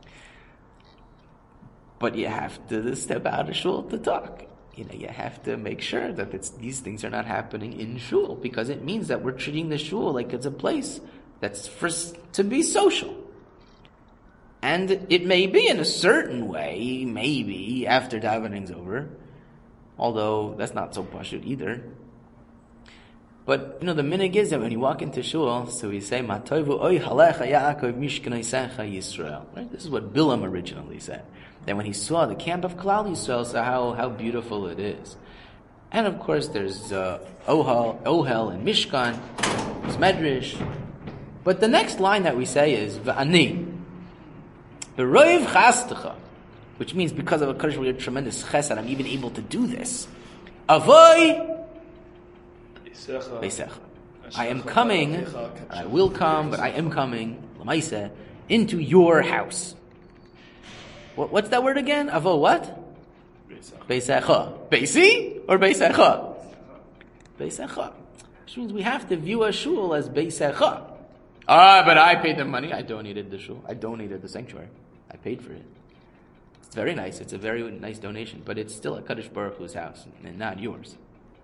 But you have to step out of shul to talk. You know, you have to make sure that it's, these things are not happening in shul, because it means that we're treating the shul like it's a place that's for, to be social. And it may be in a certain way, maybe, after davening's over, although that's not so pashut either. But, you know, the minhag is that when you walk into shul, so we say, Matoivu oy halecha Yaakov mishkaneisecha Yisrael. Right? This is what Bilam originally said. That when he saw the camp of Klal Yisrael, so how, how beautiful it is. And of course there's uh, Ohel, Ohel and Mishkan, there's Medrash. But the next line that we say is, V'ani. B'roiv chastecha, which means because of a Kaddish with a tremendous chesed, I'm even able to do this. Avoy beisecha. I am coming, I will come, but I am coming, l'maiseh, into your house. What, what's that word again? Avo what? Beisecha. Beisi or beisecha? Beisecha. Which means we have to view a shul as beisecha. Ah, but I paid the money. I donated the shul. I donated the sanctuary. I paid for it. It's very nice. It's a very nice donation, but it's still a Kaddish Baruch Hu's house and not yours.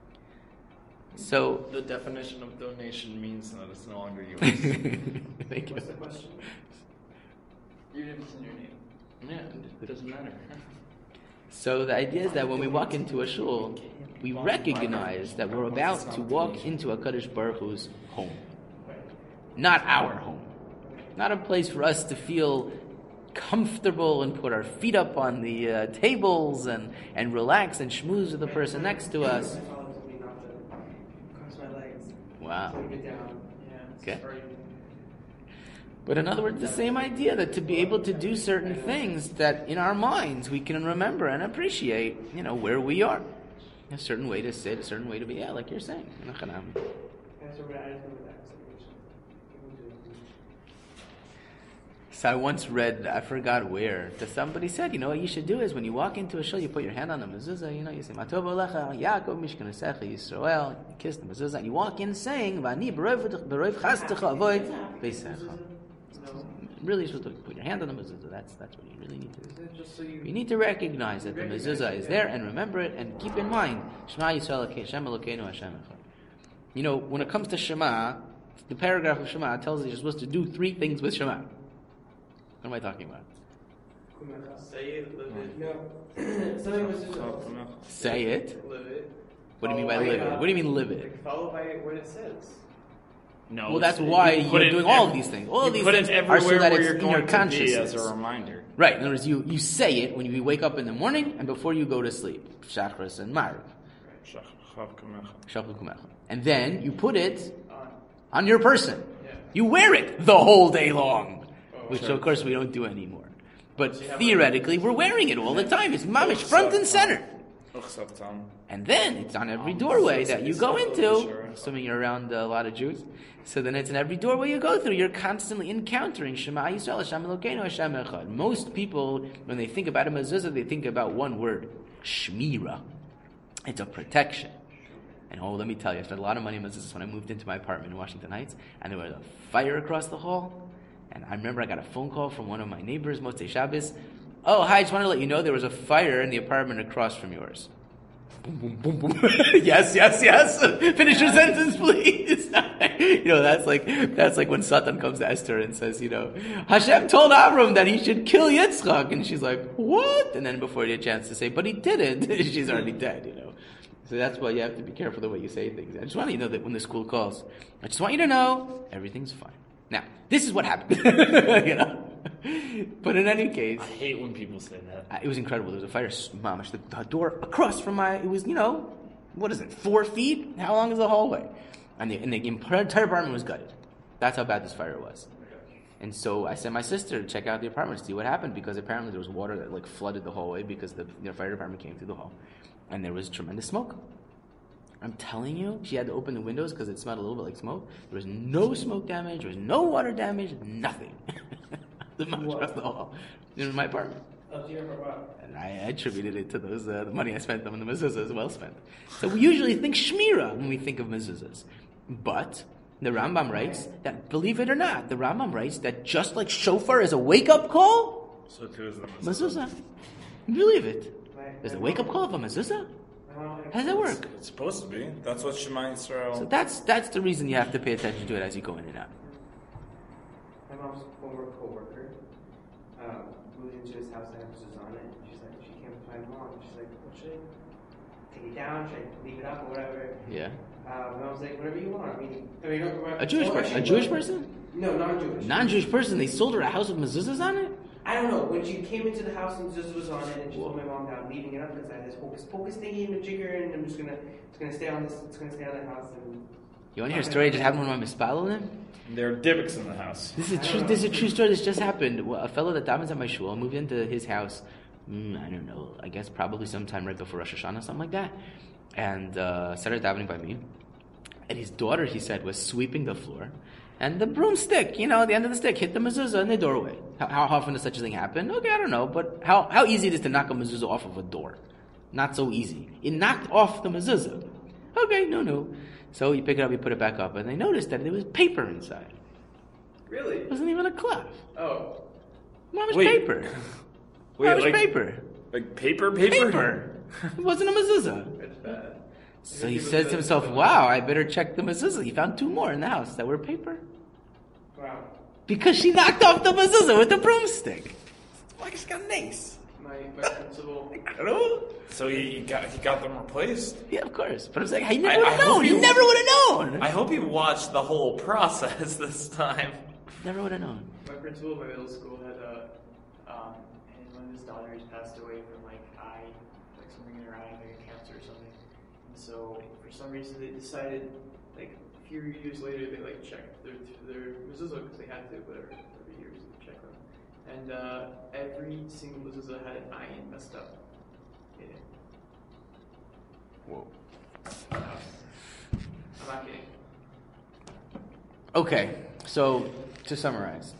So the definition of donation means that it's no longer yours. Thank you. What's the question? Even if it's in your name. Yeah, it doesn't matter. So the idea is that when we walk into a shul, we recognize that we're about to walk into a Kaddish Baruch Hu's home. Not our home. Not a place for us to feel comfortable and put our feet up on the uh, tables and, and relax and schmooze with the person next to us. My father told me not to cross my legs. Wow. So get down. Yeah. Okay. But in other words, the same idea that to be able to do certain things that in our minds we can remember and appreciate, you know, where we are. A certain way to sit, a certain way to be, yeah, like you're saying. So I once read, I forgot where, that somebody said, you know what you should do is when you walk into a shul, you put your hand on the mezuzah, you know, you say, Matov Olecha, Yaakov Mishkanesecha Yisrael, you kiss the mezuzah, and you walk in saying, Vani B'roiv Chastecha Avoy Beisecha. Really, you're supposed to put your hand on the mezuzah. That's that's what you really need to do. Just so you, you need to recognize that the mezuzah is there and remember it and keep in mind, Shema Yisrael Hashem Elokeinu Hashem Echad. You know, when it comes to Shema, the paragraph of Shema tells you you're supposed to do three things with Shema. What am I talking about? Say it, live it. no. Something was just Say it. Live it. What do you mean by Follow live by, it? uh, What do you mean live it? Like, follow by what it says. No. Well, that's you why put you're it doing all ev- of these things. All you of these put things it are so everywhere that where it's you're in going your to be consciousness. as a reminder. Right. In other words, you, you say it when you wake up in the morning and before you go to sleep. Shachris and Mariv. And then you put it On. on your person. Yeah. You wear it the whole day long, Oh, which sure. of course we don't do anymore. But So you have theoretically, we're wearing it all the time. It's mamish, front and center. Uchsavtam. And then it's on every doorway that you go into, assuming you're around a lot of Jews. So then it's in every doorway you go through. You're constantly encountering Shema Yisrael, Hashem Elokeinu, Hashem Echad. Most people, when they think about a mezuzah, they think about one word, Shmira. It's a protection. And oh, let me tell you, I spent a lot of money on mezuzahs when I moved into my apartment in Washington Heights, and there was a fire across the hall. And I remember I got a phone call from one of my neighbors, Motzei Shabbos. Oh, hi, I just want to let you know there was a fire in the apartment across from yours. Boom, boom, boom, boom. Yes, yes, yes. Finish your sentence, please. You know, that's like that's like when Satan comes to Esther and says, you know, Hashem told Avram that he should kill Yitzchak, and she's like, what? And then before you get a chance to say, but he didn't, she's already dead. You know, so that's why you have to be careful the way you say things. I just want you to know that when the school calls, I just want you to know everything's fine. Now, this is what happened. You know. But in any case, I hate when people say that. uh, it was incredible. There was a fire, mamish, the, the door across from my. It was, you know, what is it, four feet? How long is the hallway? And the, and the entire apartment was gutted. That's how bad this fire was. And so I sent my sister to check out the apartment to see what happened, because apparently there was water that like flooded the hallway because the, the fire department came through the hall, and there was tremendous smoke. I'm telling you, she had to open the windows because it smelled a little bit like smoke. There was no smoke damage. There was no water damage. Nothing. The across the hall in my apartment. And I attributed it to those uh, the money I spent on the mezuzah is well spent. So we usually think shmira when we think of mezuzahs, but the Rambam writes that, believe it or not, the Rambam writes that just like shofar is a wake up call, So too is the mezuzah. You believe it? There's a wake up call of a mezuzah. How does that work? It's supposed to be. That's what Shema Yisrael. So that's that's the reason you have to pay attention to it as you go in and out. My mom's former coworker um, moved into his house and had mezuzah on it. And she's like, she came to my mom. She's like, what should I take it down? Should I leave it up or whatever? Yeah. Um, and I was like, whatever you want. I mean, I mean, A Jewish person? A Jewish person? No, non-Jewish. Non-Jewish person. They sold her a house with mezuzahs on it. I don't know. When she came into the house and mezuzah was on it, and she told my mom that I'm leaving it up because I had this hocus pocus thingy in the jigger, and I'm just gonna, it's gonna stay on this, it's gonna stay on the house. And You want to hear a story that just happened when I misspelled him? There are dibbicks in the house. This is a true. This is a true story. This just happened. Well, a fellow that davens at my shul moved into his house. Mm, I don't know. I guess probably sometime right before Rosh Hashanah, something like that. And uh, started davening by me. And his daughter, he said, was sweeping the floor, and the broomstick, you know, the end of the stick, hit the mezuzah in the doorway. How, how often does such a thing happen? Okay, I don't know, but how how easy it is to knock a mezuzah off of a door? Not so easy. It knocked off the mezuzah. Okay, no, no. So you pick it up, you put it back up, and they noticed that there was paper inside. Really? It wasn't even a cloth. Oh. Mom, it was Wait. paper. Wait, It was like- paper. Like paper, paper? Paper. It wasn't a mezuzah. That's bad. So he says to himself, wow, I better check the mezuzah. He found two more in the house that were paper. wow. Because she knocked off the mezuzah with the broomstick. Like she's got an ace. My, my principal. Incredible. So he, he got he got them replaced. Yeah, of course. But I was like, he I- never would I have hope known. He you- never would have known. I hope you watched the whole process this time. Never would have known. My principal at my middle school had a, um, and one of his daughters passed away from like eye, like something in her eye, like a cancer or something. And so for some reason they decided, like a few years later, they like checked their their mezuzah because they had to, whatever, every year to check them. And uh, every single mezuzah had an ayin messed up in it. Whoa. I'm not kidding. Okay, so to summarize,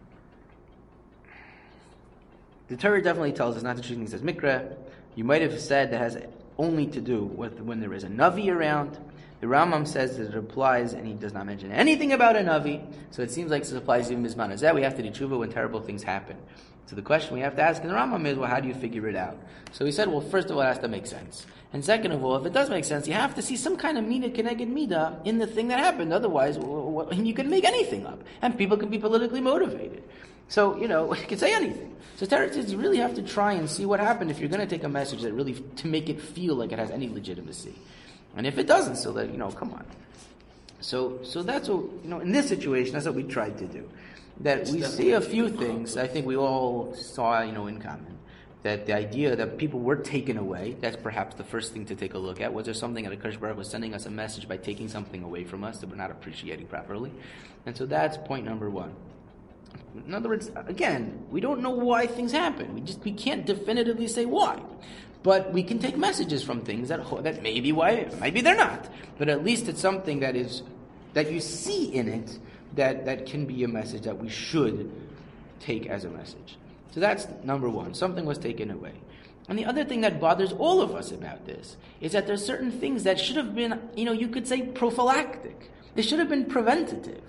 the Torah definitely tells us not to treat things as mikra. You might have said that has only to do with when there is a Navi around. The Rambam says that it applies, and he does not mention anything about a Navi, so it seems like this applies even Bisman Hazeh. We have to do tshuva when terrible things happen. So the question we have to ask in the Rambam is, well, how do you figure it out? So he said, well, first of all, it has to make sense. And second of all, if it does make sense, you have to see some kind of mida keneged mida in the thing that happened. Otherwise, w- w- you can make anything up. And people can be politically motivated. So, you know, you can say anything. So Torah says you really have to try and see what happened if you're going to take a message that really, to make it feel like it has any legitimacy. And if it doesn't, so that, you know, come on. So, so that's what, you know, in this situation, that's what we tried to do. That we see a few things, I think we all saw, you know, in common. That the idea that people were taken away, that's perhaps the first thing to take a look at. Was there something that HaKadosh Baruch was sending us a message by taking something away from us that we're not appreciating properly? And so that's point number one. In other words, again, we don't know why things happen. We just we can't definitively say why. But we can take messages from things that that maybe why maybe they're not. But at least it's something that is that you see in it that, that can be a message that we should take as a message. So that's number one. Something was taken away. And the other thing that bothers all of us about this is that there's certain things that should have been, you know, you could say prophylactic. They should have been preventative.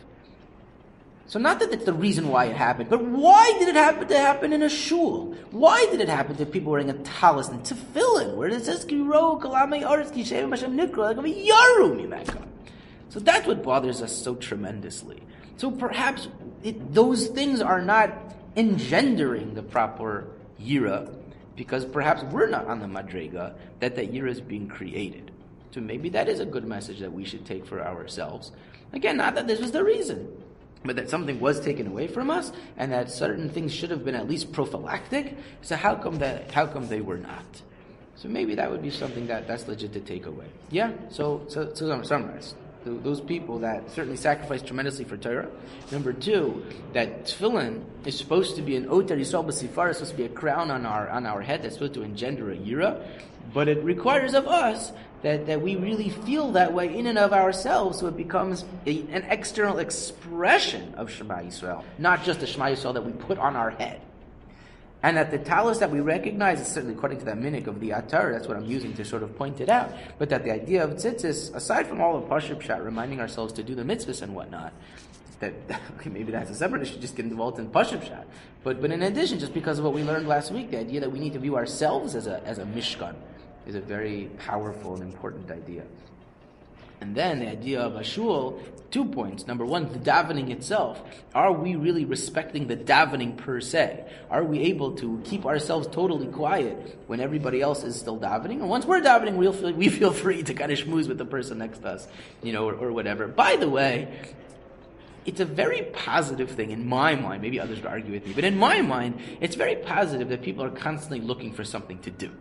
So not that that's the reason why it happened, but why did it happen to happen in a shul? Why did it happen to people wearing a talis and tefillin, where it says Kiro, Kalamei Aretz, Kishem Hashem Nikra, like a Yaru Mimeka? So that's what bothers us so tremendously. So perhaps it, those things are not engendering the proper yira, because perhaps we're not on the madrega that that yira is being created. So maybe that is a good message that we should take for ourselves. Again, not that this was the reason, but that something was taken away from us, and that certain things should have been at least prophylactic. So how come that? How come they were not? So maybe that would be something that, that's legit to take away. Yeah. So so so I'm summarize. Those people that certainly sacrifice tremendously for Torah. Number two, that tefillin is supposed to be an oter yisrael b'sifar, it's supposed to be a crown on our on our head that's supposed to engender a yira, but it requires of us that, that we really feel that way in and of ourselves, so it becomes a, an external expression of Shema Yisrael, not just the Shema Yisrael that we put on our head. And that the talis that we recognize is certainly according to that minhag of the Atar, that's what I'm using to sort of point it out. But that the idea of tzitzis, aside from all of Pashut Pshat, reminding ourselves to do the mitzvahs and whatnot, that okay, maybe that's a separate issue, just get involved in Pashut Pshat. But but in addition, just because of what we learned last week, the idea that we need to view ourselves as a as a mishkan is a very powerful and important idea. And then the idea of a shul, two points. Number one, the davening itself. Are we really respecting the davening per se? Are we able to keep ourselves totally quiet when everybody else is still davening? And once we're davening, we'll feel, we feel free to kind of schmooze with the person next to us, you know, or, or whatever. By the way, it's a very positive thing in my mind. Maybe others would argue with me, but in my mind, it's very positive that people are constantly looking for something to do.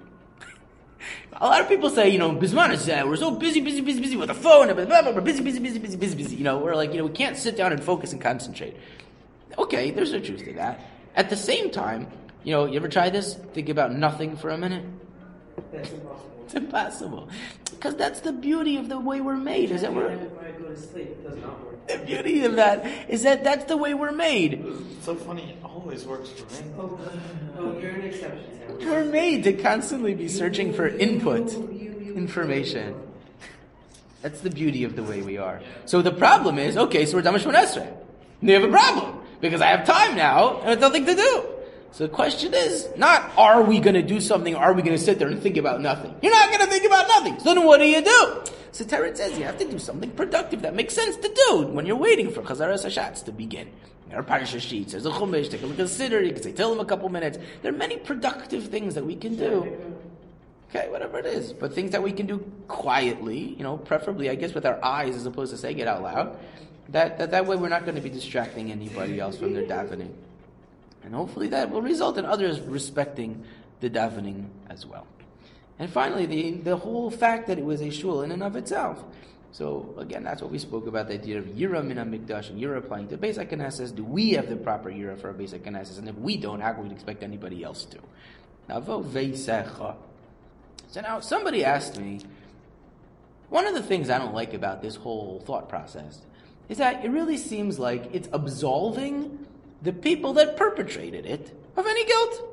A lot of people say, you know, Bisman is uh, we're so busy, busy, busy, busy with the phone, blah, blah, blah, we're busy, busy, busy, busy, busy, busy. You know, we're like, you know, we can't sit down and focus and concentrate. Okay, there's a truth to that. At the same time, you know, you ever try this? Think about nothing for a minute? That's impossible. It's impossible. Because that's the beauty of the way we're made, is that we're... If I go to sleep, it does not work. The beauty of that is that that's the way we're made. It's so funny. It always works for me. Oh, oh you're an exception, Sam. We're made to constantly be searching for input, information. That's the beauty of the way we are. So the problem is, okay, so we're done with Shemona Esrei. We have a problem, because I have time now, and it's nothing to do. So the question is, not are we going to do something, or are we going to sit there and think about nothing? You're not going to think about nothing. So then what do you do? So Teretz says you have to do something productive that makes sense to do when you're waiting for Chazaras Hashatz to begin. There are parasha sheets, there's a chumash, take a look at the siddur, you can say, tell them a couple minutes. There are many productive things that we can do. Okay, whatever it is. But things that we can do quietly, you know, preferably, I guess, with our eyes as opposed to saying it out loud. That, that, that way we're not going to be distracting anybody else from their davening. And hopefully that will result in others respecting the davening as well. And finally, the the whole fact that it was a shul in and of itself. So again, that's what we spoke about, the idea of Yira Min HaMikdash, and Yira applying to Beis HaKnesses. Do we have the proper Yira for our Beis HaKnesses? And if we don't, how can we expect anybody else to? Navo Veisecha. So now, somebody asked me, one of the things I don't like about this whole thought process is that it really seems like it's absolving the people that perpetrated it of any guilt.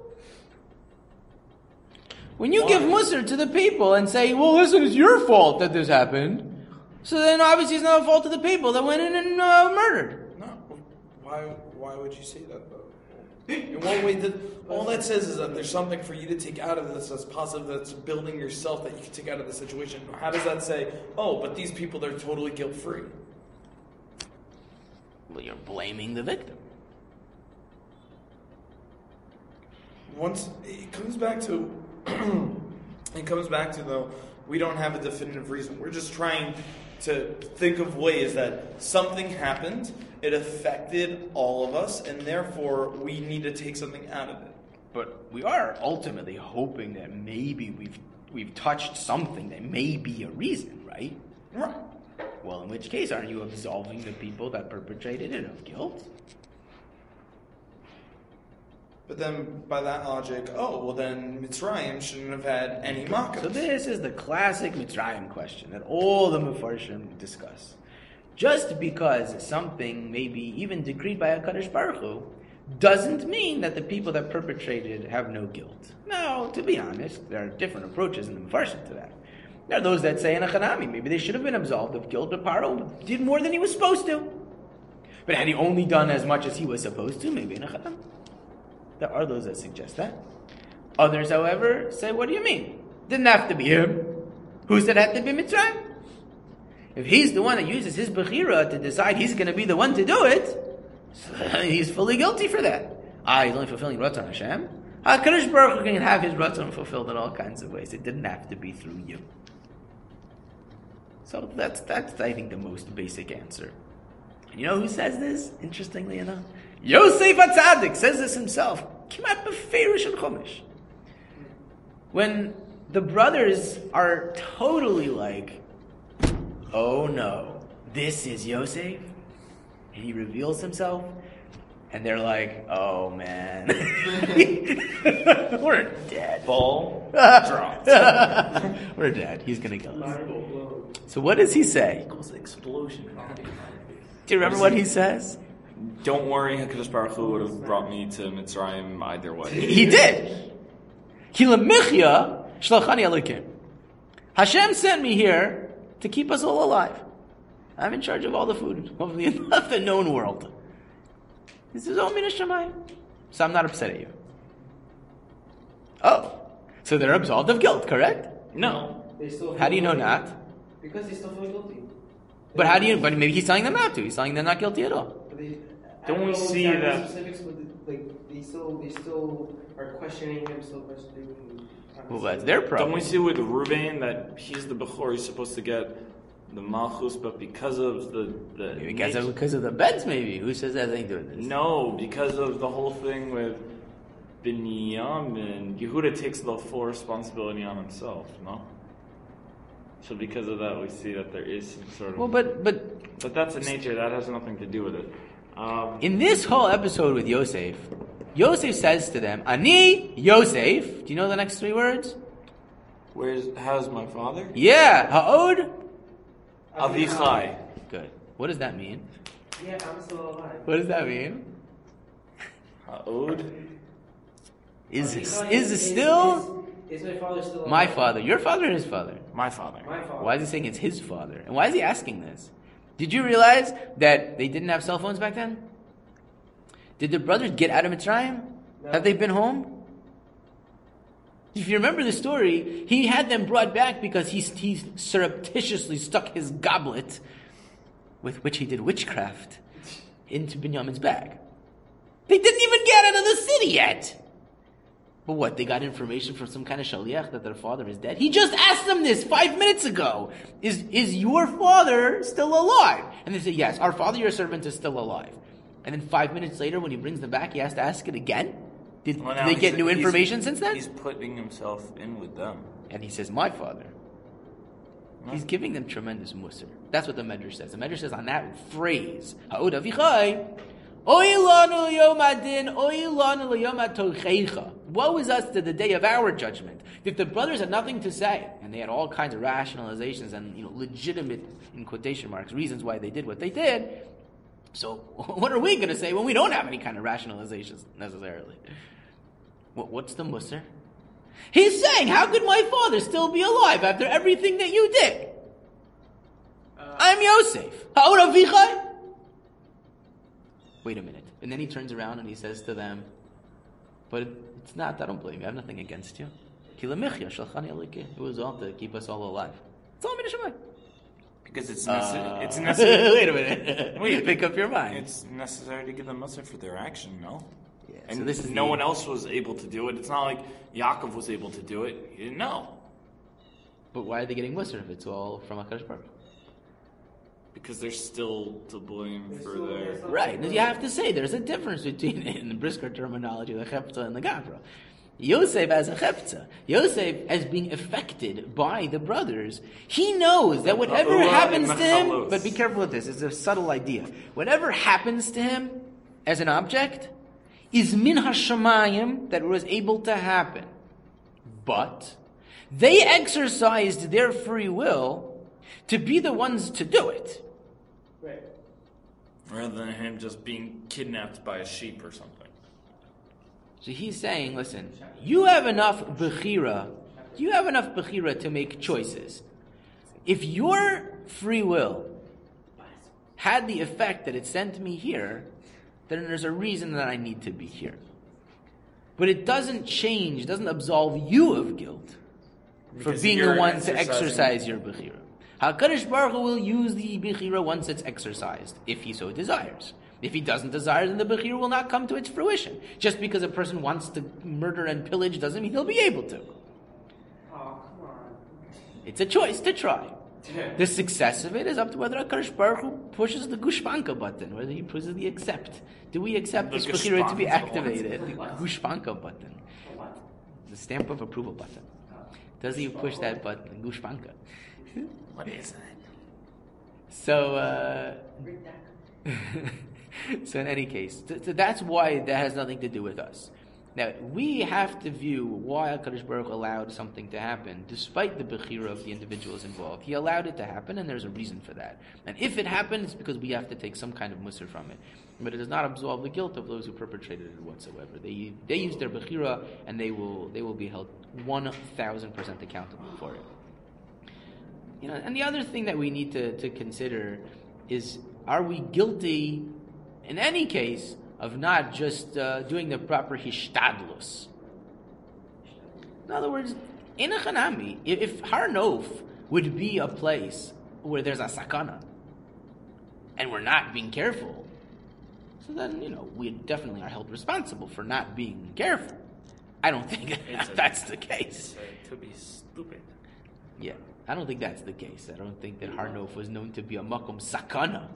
When you Why? give musr to the people and say, well, listen, it's your fault that this happened, so then obviously it's not a fault of the people that went in and uh, murdered. No. Why Why would you say that, though? In what way did... All that says is that there's something for you to take out of this that's positive, that's building yourself, that you can take out of the situation. How does that say, oh, but these people, they're totally guilt-free? Well, you're blaming the victim. Once... It comes back to... it comes back to, though, we don't have a definitive reason. We're just trying to think of ways that something happened, it affected all of us, and therefore we need to take something out of it. But we are ultimately hoping that maybe we've we've touched something that may be a reason, right? Right. Well, in which case, aren't you absolving the people that perpetrated it of guilt? But then, by that logic, oh, well then Mitzrayim shouldn't have had any makkos. So this is the classic Mitzrayim question that all the Mefarshim discuss. Just because something may be even decreed by HaKadosh Baruch Hu, doesn't mean that the people that perpetrated have no guilt. No, to be honest, there are different approaches in the Mepharshim to that. There are those that say in a Chanami, maybe they should have been absolved of guilt, but Paro did more than he was supposed to. But had he only done as much as he was supposed to, maybe in a Chanami. There are those that suggest that. Others, however, say, what do you mean? Didn't have to be him. Who said it had to be Mitzrayim? If he's the one that uses his Bechira to decide he's going to be the one to do it, so he's fully guilty for that. Ah, he's only fulfilling Ratzon Hashem. HaKadosh Baruch Hu can have his Ratzon fulfilled in all kinds of ways. It didn't have to be through you. So that's, that's I think, the most basic answer. And you know who says this? Interestingly enough, Yosef HaTzadik says this himself. Kimat beferish in Chumash. When the brothers are totally like, oh no, this is Yosef, and he reveals himself, and they're like, oh man, we're dead. Ball dropped. We're dead. He's gonna kill us. So what does he say? It goes explosion. Do you remember what he says? Don't worry, HaKadosh Baruch Hu would have brought me to Mitzrayim either way. He did. Kilamichya shlachani alikim. Hashem sent me here to keep us all alive. I'm in charge of all the food of the, of the known world. This is all min hashamayim. So I'm not upset at you. Oh, so they're absolved of guilt, correct? No. They still How do you know feel guilty. not? Because they still feel guilty. But how do you? But maybe he's telling them not to. He's telling them they're not guilty at all. But they, I Don't we know see exactly that- Specifics, but like they still, they still are questioning him, still questioning. Well, that's their problem. Don't we see with Reuven that he's the Bechor, he's supposed to get the Malchus, but because of the... the Maybe because of, because of the beds, maybe. Who says that has anything to do with this? No, because of the whole thing with Binyamin, Yehuda takes the full responsibility on himself, no? So because of that, we see that there is some sort of... Well, but but But that's in nature, that has nothing to do with it. Um, in this whole episode with Yosef, Yosef says to them, Ani Yosef. Do you know the next three words? where's, how's my father? Yeah, Ha'od. Avichai. Good. What does that mean? Yeah, I'm still alive. What does that mean? Ha'od. Is Is, is it still Is, is my father still alive? my father? Your father or his father? My father. My father. Why is he saying it's his father? And why is he asking this? Did you realize that they didn't have cell phones back then? Did the brothers get out of Mitzrayim? No. Have they been home? If you remember the story, he had them brought back because he, he surreptitiously stuck his goblet, with which he did witchcraft, into Binyamin's bag. They didn't even get out of the city yet. But what, they got information from some kind of shaliach that their father is dead? He just asked them this five minutes ago. Is is your father still alive? And they say, yes, our father, your servant, is still alive. And then five minutes later, when he brings them back, he has to ask it again? Did, Well, did now they he's- get new he's- information since then? He's putting himself in with them. And he says, my father. No. He's giving them tremendous musr. That's what the Medrash says. The Medrash says on that phrase, Ha'od avichai, Oy lanu liyom adin, oy lanu liyom atochecha. Woe is us to the day of our judgment. If the brothers had nothing to say, and they had all kinds of rationalizations and, you know, legitimate, in quotation marks, reasons why they did what they did, so what are we going to say when we don't have any kind of rationalizations necessarily? What, what's the musr? He's saying, how could my father still be alive after everything that you did? Uh, I'm Yosef. Ha'od avichai? Wait a minute. And then he turns around and he says to them, but it's not, I don't blame you, I have nothing against you. It was all to keep us all alive. It's all min hashamayim. Because it's Uh, necessary. It's necessary. Wait a minute. Wait. Pick up your mind. It's necessary to give them musr for their action, no? Yeah, And so this is no the- one else was able to do it. It's not like Yaakov was able to do it. He didn't know. But why are they getting musr if it's all from HaKadosh Baruch Hu? Because they're still to blame They're for still- their... they're still- Right, and you have to say there's a difference between, in the Brisker terminology, the chepta and the gavra. Yosef as a chepta, Yosef as being affected by the brothers, he knows that whatever Ha'ula happens and to him, mechalos. but be careful with this, it's a subtle idea. Whatever happens to him as an object is min hashamayim that was able to happen. But they exercised their free will to be the ones to do it. Right. Rather than him just being kidnapped by a sheep or something. So he's saying, listen, you have enough bechira, you have enough bechira to make choices. If your free will had the effect that it sent me here, then there's a reason that I need to be here. But it doesn't change, doesn't absolve you of guilt for Because being you're the one to exercising- exercise your bechira. HaKadosh Baruch Hu will use the bechira once it's exercised, if he so desires. If he doesn't desire, then the bechira will not come to its fruition. Just because a person wants to murder and pillage doesn't mean he'll be able to. Oh, come on. It's a choice to try. The success of it is up to whether HaKadosh Baruch Hu pushes the gushpanka button, whether he pushes the accept. Do we accept The this bechira to be gushpanka activated? The What? gushpanka button. What? The stamp of approval button. Does he push that button? Gushpanka. What is that? So, uh, so in any case, th- th- that's why that has nothing to do with us. Now, we have to view why HaKadosh Baruch Hu allowed something to happen, despite the bechira of the individuals involved. He allowed it to happen, and there's a reason for that. And if it happened, it's because we have to take some kind of musr from it. But it does not absolve the guilt of those who perpetrated it whatsoever. They they used their bechira, and they will they will be held one thousand percent accountable for it. You know, and the other thing that we need to, to consider is, are we guilty, in any case, of not just uh, doing the proper hishtadlus? In other words, in a Chanami, if, if Har Nof would be a place where there's a sakana, and we're not being careful, so then, you know, we definitely are held responsible for not being careful. I don't think It's a- that's the case. It's, uh, to be stupid. Yeah, I don't think that's the case. I don't think that Har Nof was known to be a makom sakana.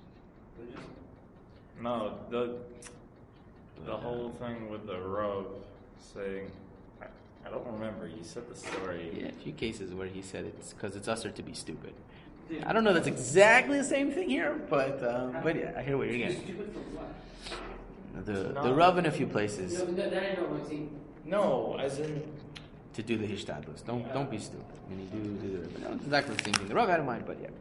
No, the the whole thing with the Rav saying, I, I don't remember. You said the story. Yeah, a few cases where he said it's because it's usher to be stupid. I don't know that's exactly the same thing here, but um, but yeah, I hear what you're getting. Stupid for what? The No. the Rav in a few places No, that, that I know what I'm No, as in, to do the hishtadlus. Don't don't be stupid. When you do do the no, it's exactly the same thing the Rav had in mind, but yeah.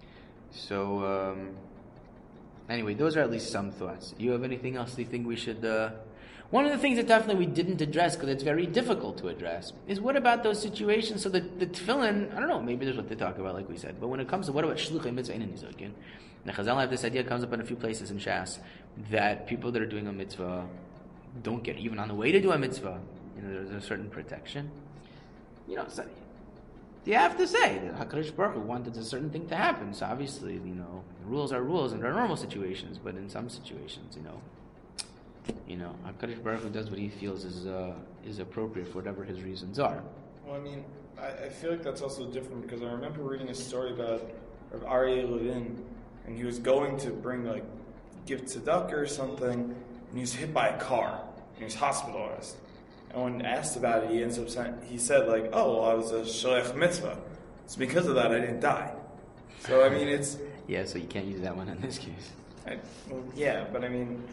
So um, anyway, those are at least some thoughts. Do you have anything else you think we should? Uh, one of the things that definitely we didn't address because it's very difficult to address is what about those situations? So the the tefillin, I don't know, maybe there's what they talk about, like we said. But when it comes to what about shluchei mitzvah ein nizokin? The Chazal have this idea, comes up in a few places in Shas, that people that are doing a mitzvah don't get even on the way to do a mitzvah. You know, there's a certain protection. You know, so you have to say that HaKadosh Baruch Hu wanted a certain thing to happen. So obviously, you know, the rules are rules under normal situations, but in some situations, you know, you know, HaKadosh Baruch Hu does what he feels is uh, is appropriate for whatever his reasons are. well, I mean, I, I feel like that's also different because I remember reading a story about Rav Aryeh Levin, and he was going to bring, like, give tzedakah or something, and he was hit by a car, and he was hospitalized. And when asked about it, he ends up saying, he said, like, oh, well, I was a shalech mitzvah. It's because of that I didn't die. So, I mean, it's, Yeah, so you can't use that one in this case. I, well, yeah, but I mean,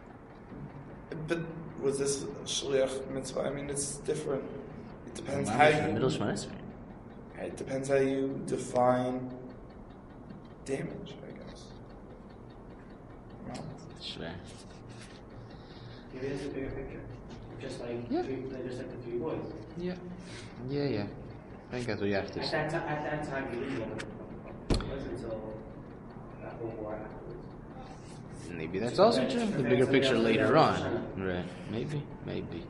but was this shaliach mitzvah? I mean, it's different. It depends how The middle you. Shemona Esrei. It depends how you define damage, I guess. No. Sure. Maybe it's a bigger picture. Just like, Yeah. three, like just like the three boys. Yeah. Yeah, yeah. I think that's what you have to At say. that, ti- at that time, he didn't know it wasn't until that whole war afterwards. Maybe that's also true. The bigger picture later on. Right. Maybe. Maybe.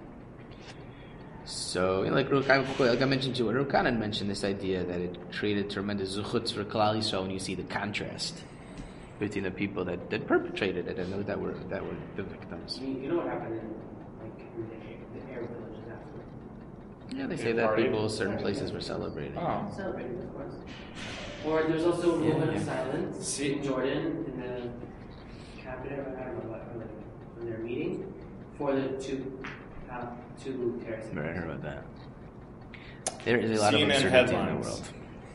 So, you know, like, Ruch- like I mentioned too, Rukanan mentioned this idea that it created tremendous zuchutz for Klal Yisrael when you see the contrast between the people that, that perpetrated it and those that were that were the victims. You, you know what happened in, like, in the, the Arab villages afterwards? Yeah, they say They that partied? people, certain places were celebrating. Oh. Celebrated, of course. Or there's also a moment Yeah. of silence See- in Jordan, in the cabinet, or I don't know what, or like, when they're meeting, for the two, uh, two terrorists. Right, I heard about that. There is a lot C N N of uncertainty in the headlines. world.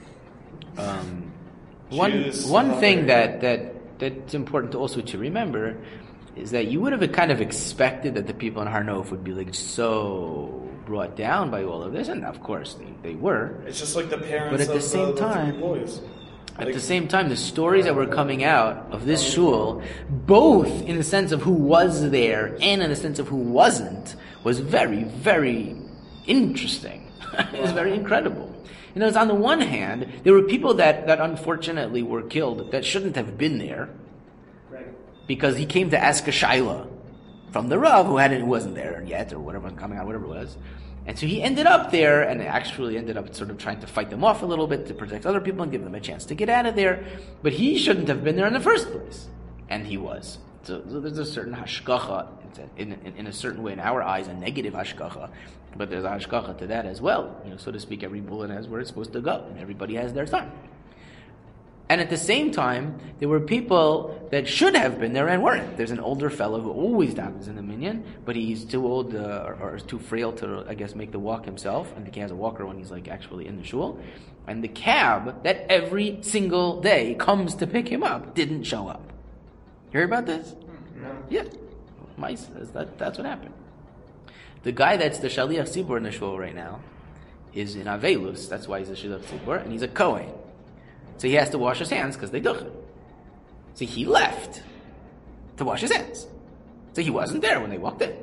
Um, one Jews one thing celebrating. that, that that's important to also to remember is that you would have kind of expected that the people in Har Nof would be like so brought down by all of this, and of course they, they were. It's just like the parents But at the of same the, the time- three boys. At Like- the same time, the stories that were coming out of this shul, both in the sense of who was there and in the sense of who wasn't, was very, very interesting. It was very incredible. You know, it's on the one hand, there were people that, that unfortunately were killed that shouldn't have been there, Right. because he came to ask a shaila from the Rav who hadn't, who wasn't there yet, or whatever, coming out, whatever it was. And so he ended up there and actually ended up sort of trying to fight them off a little bit to protect other people and give them a chance to get out of there. But he shouldn't have been there in the first place. And he was. So, so there's a certain hashgacha, in, in, in a certain way, in our eyes, a negative hashgacha. But there's a hashgacha to that as well. You know, so to speak, every bullet has where it's supposed to go. And everybody has their time. And at the same time, there were people that should have been there and weren't. There's an older fellow who always davens in the minyan, but he's too old uh, or, or too frail to, I guess, make the walk himself. I think he has a walker when he's like actually in the shul. And the cab that every single day comes to pick him up didn't show up. You hear about this? No. Yeah. Mice, that, that's what happened. The guy that's the Shaliach Tzibur in the shul right now is in Avelus. That's why he's a Shaliach Tzibur, and he's a Kohen. So he has to wash his hands because they duch it. So he left to wash his hands. So he wasn't there when they walked in.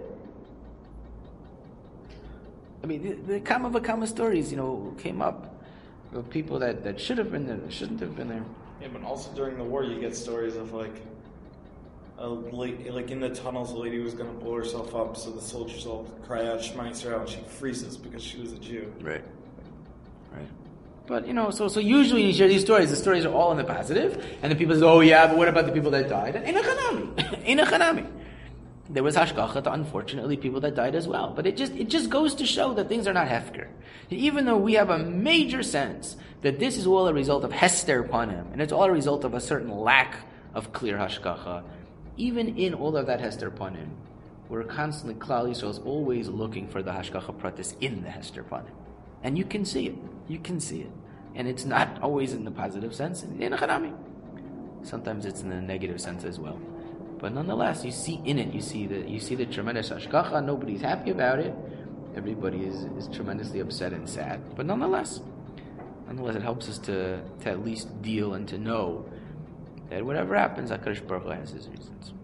I mean, the, the Kama Vakama stories, you know, came up of people that, that should have been there, that shouldn't have been there. Yeah, but also during the war, you get stories of like, a lady, like in the tunnels, a lady was going to blow herself up, so the soldiers all cry out Shema Yisrael, and she freezes because she was a Jew. Right. Right. But, you know, so so usually you share these stories, the stories are all in the positive, and the people say, oh yeah, but what about the people that died? And in a chanami. In a chanami. There was hashgacha to, unfortunately, people that died as well. But it just it just goes to show that things are not hefker. Even though we have a major sense that this is all a result of hester panim, and it's all a result of a certain lack of clear hashgacha, even in all of that hester panim, we're constantly, Klal Yisrael is always looking for the hashgacha pratis in the hester panim. And you can see it. You can see it. And it's not always in the positive sense. In a chanami. Sometimes it's in the negative sense as well. But nonetheless, you see in it, you see the you see the tremendous hashgacha. Nobody's happy about it. Everybody is, is tremendously upset and sad. But nonetheless, nonetheless, it helps us to, to at least deal and to know that whatever happens, HaKadosh Baruch Hu has his reasons.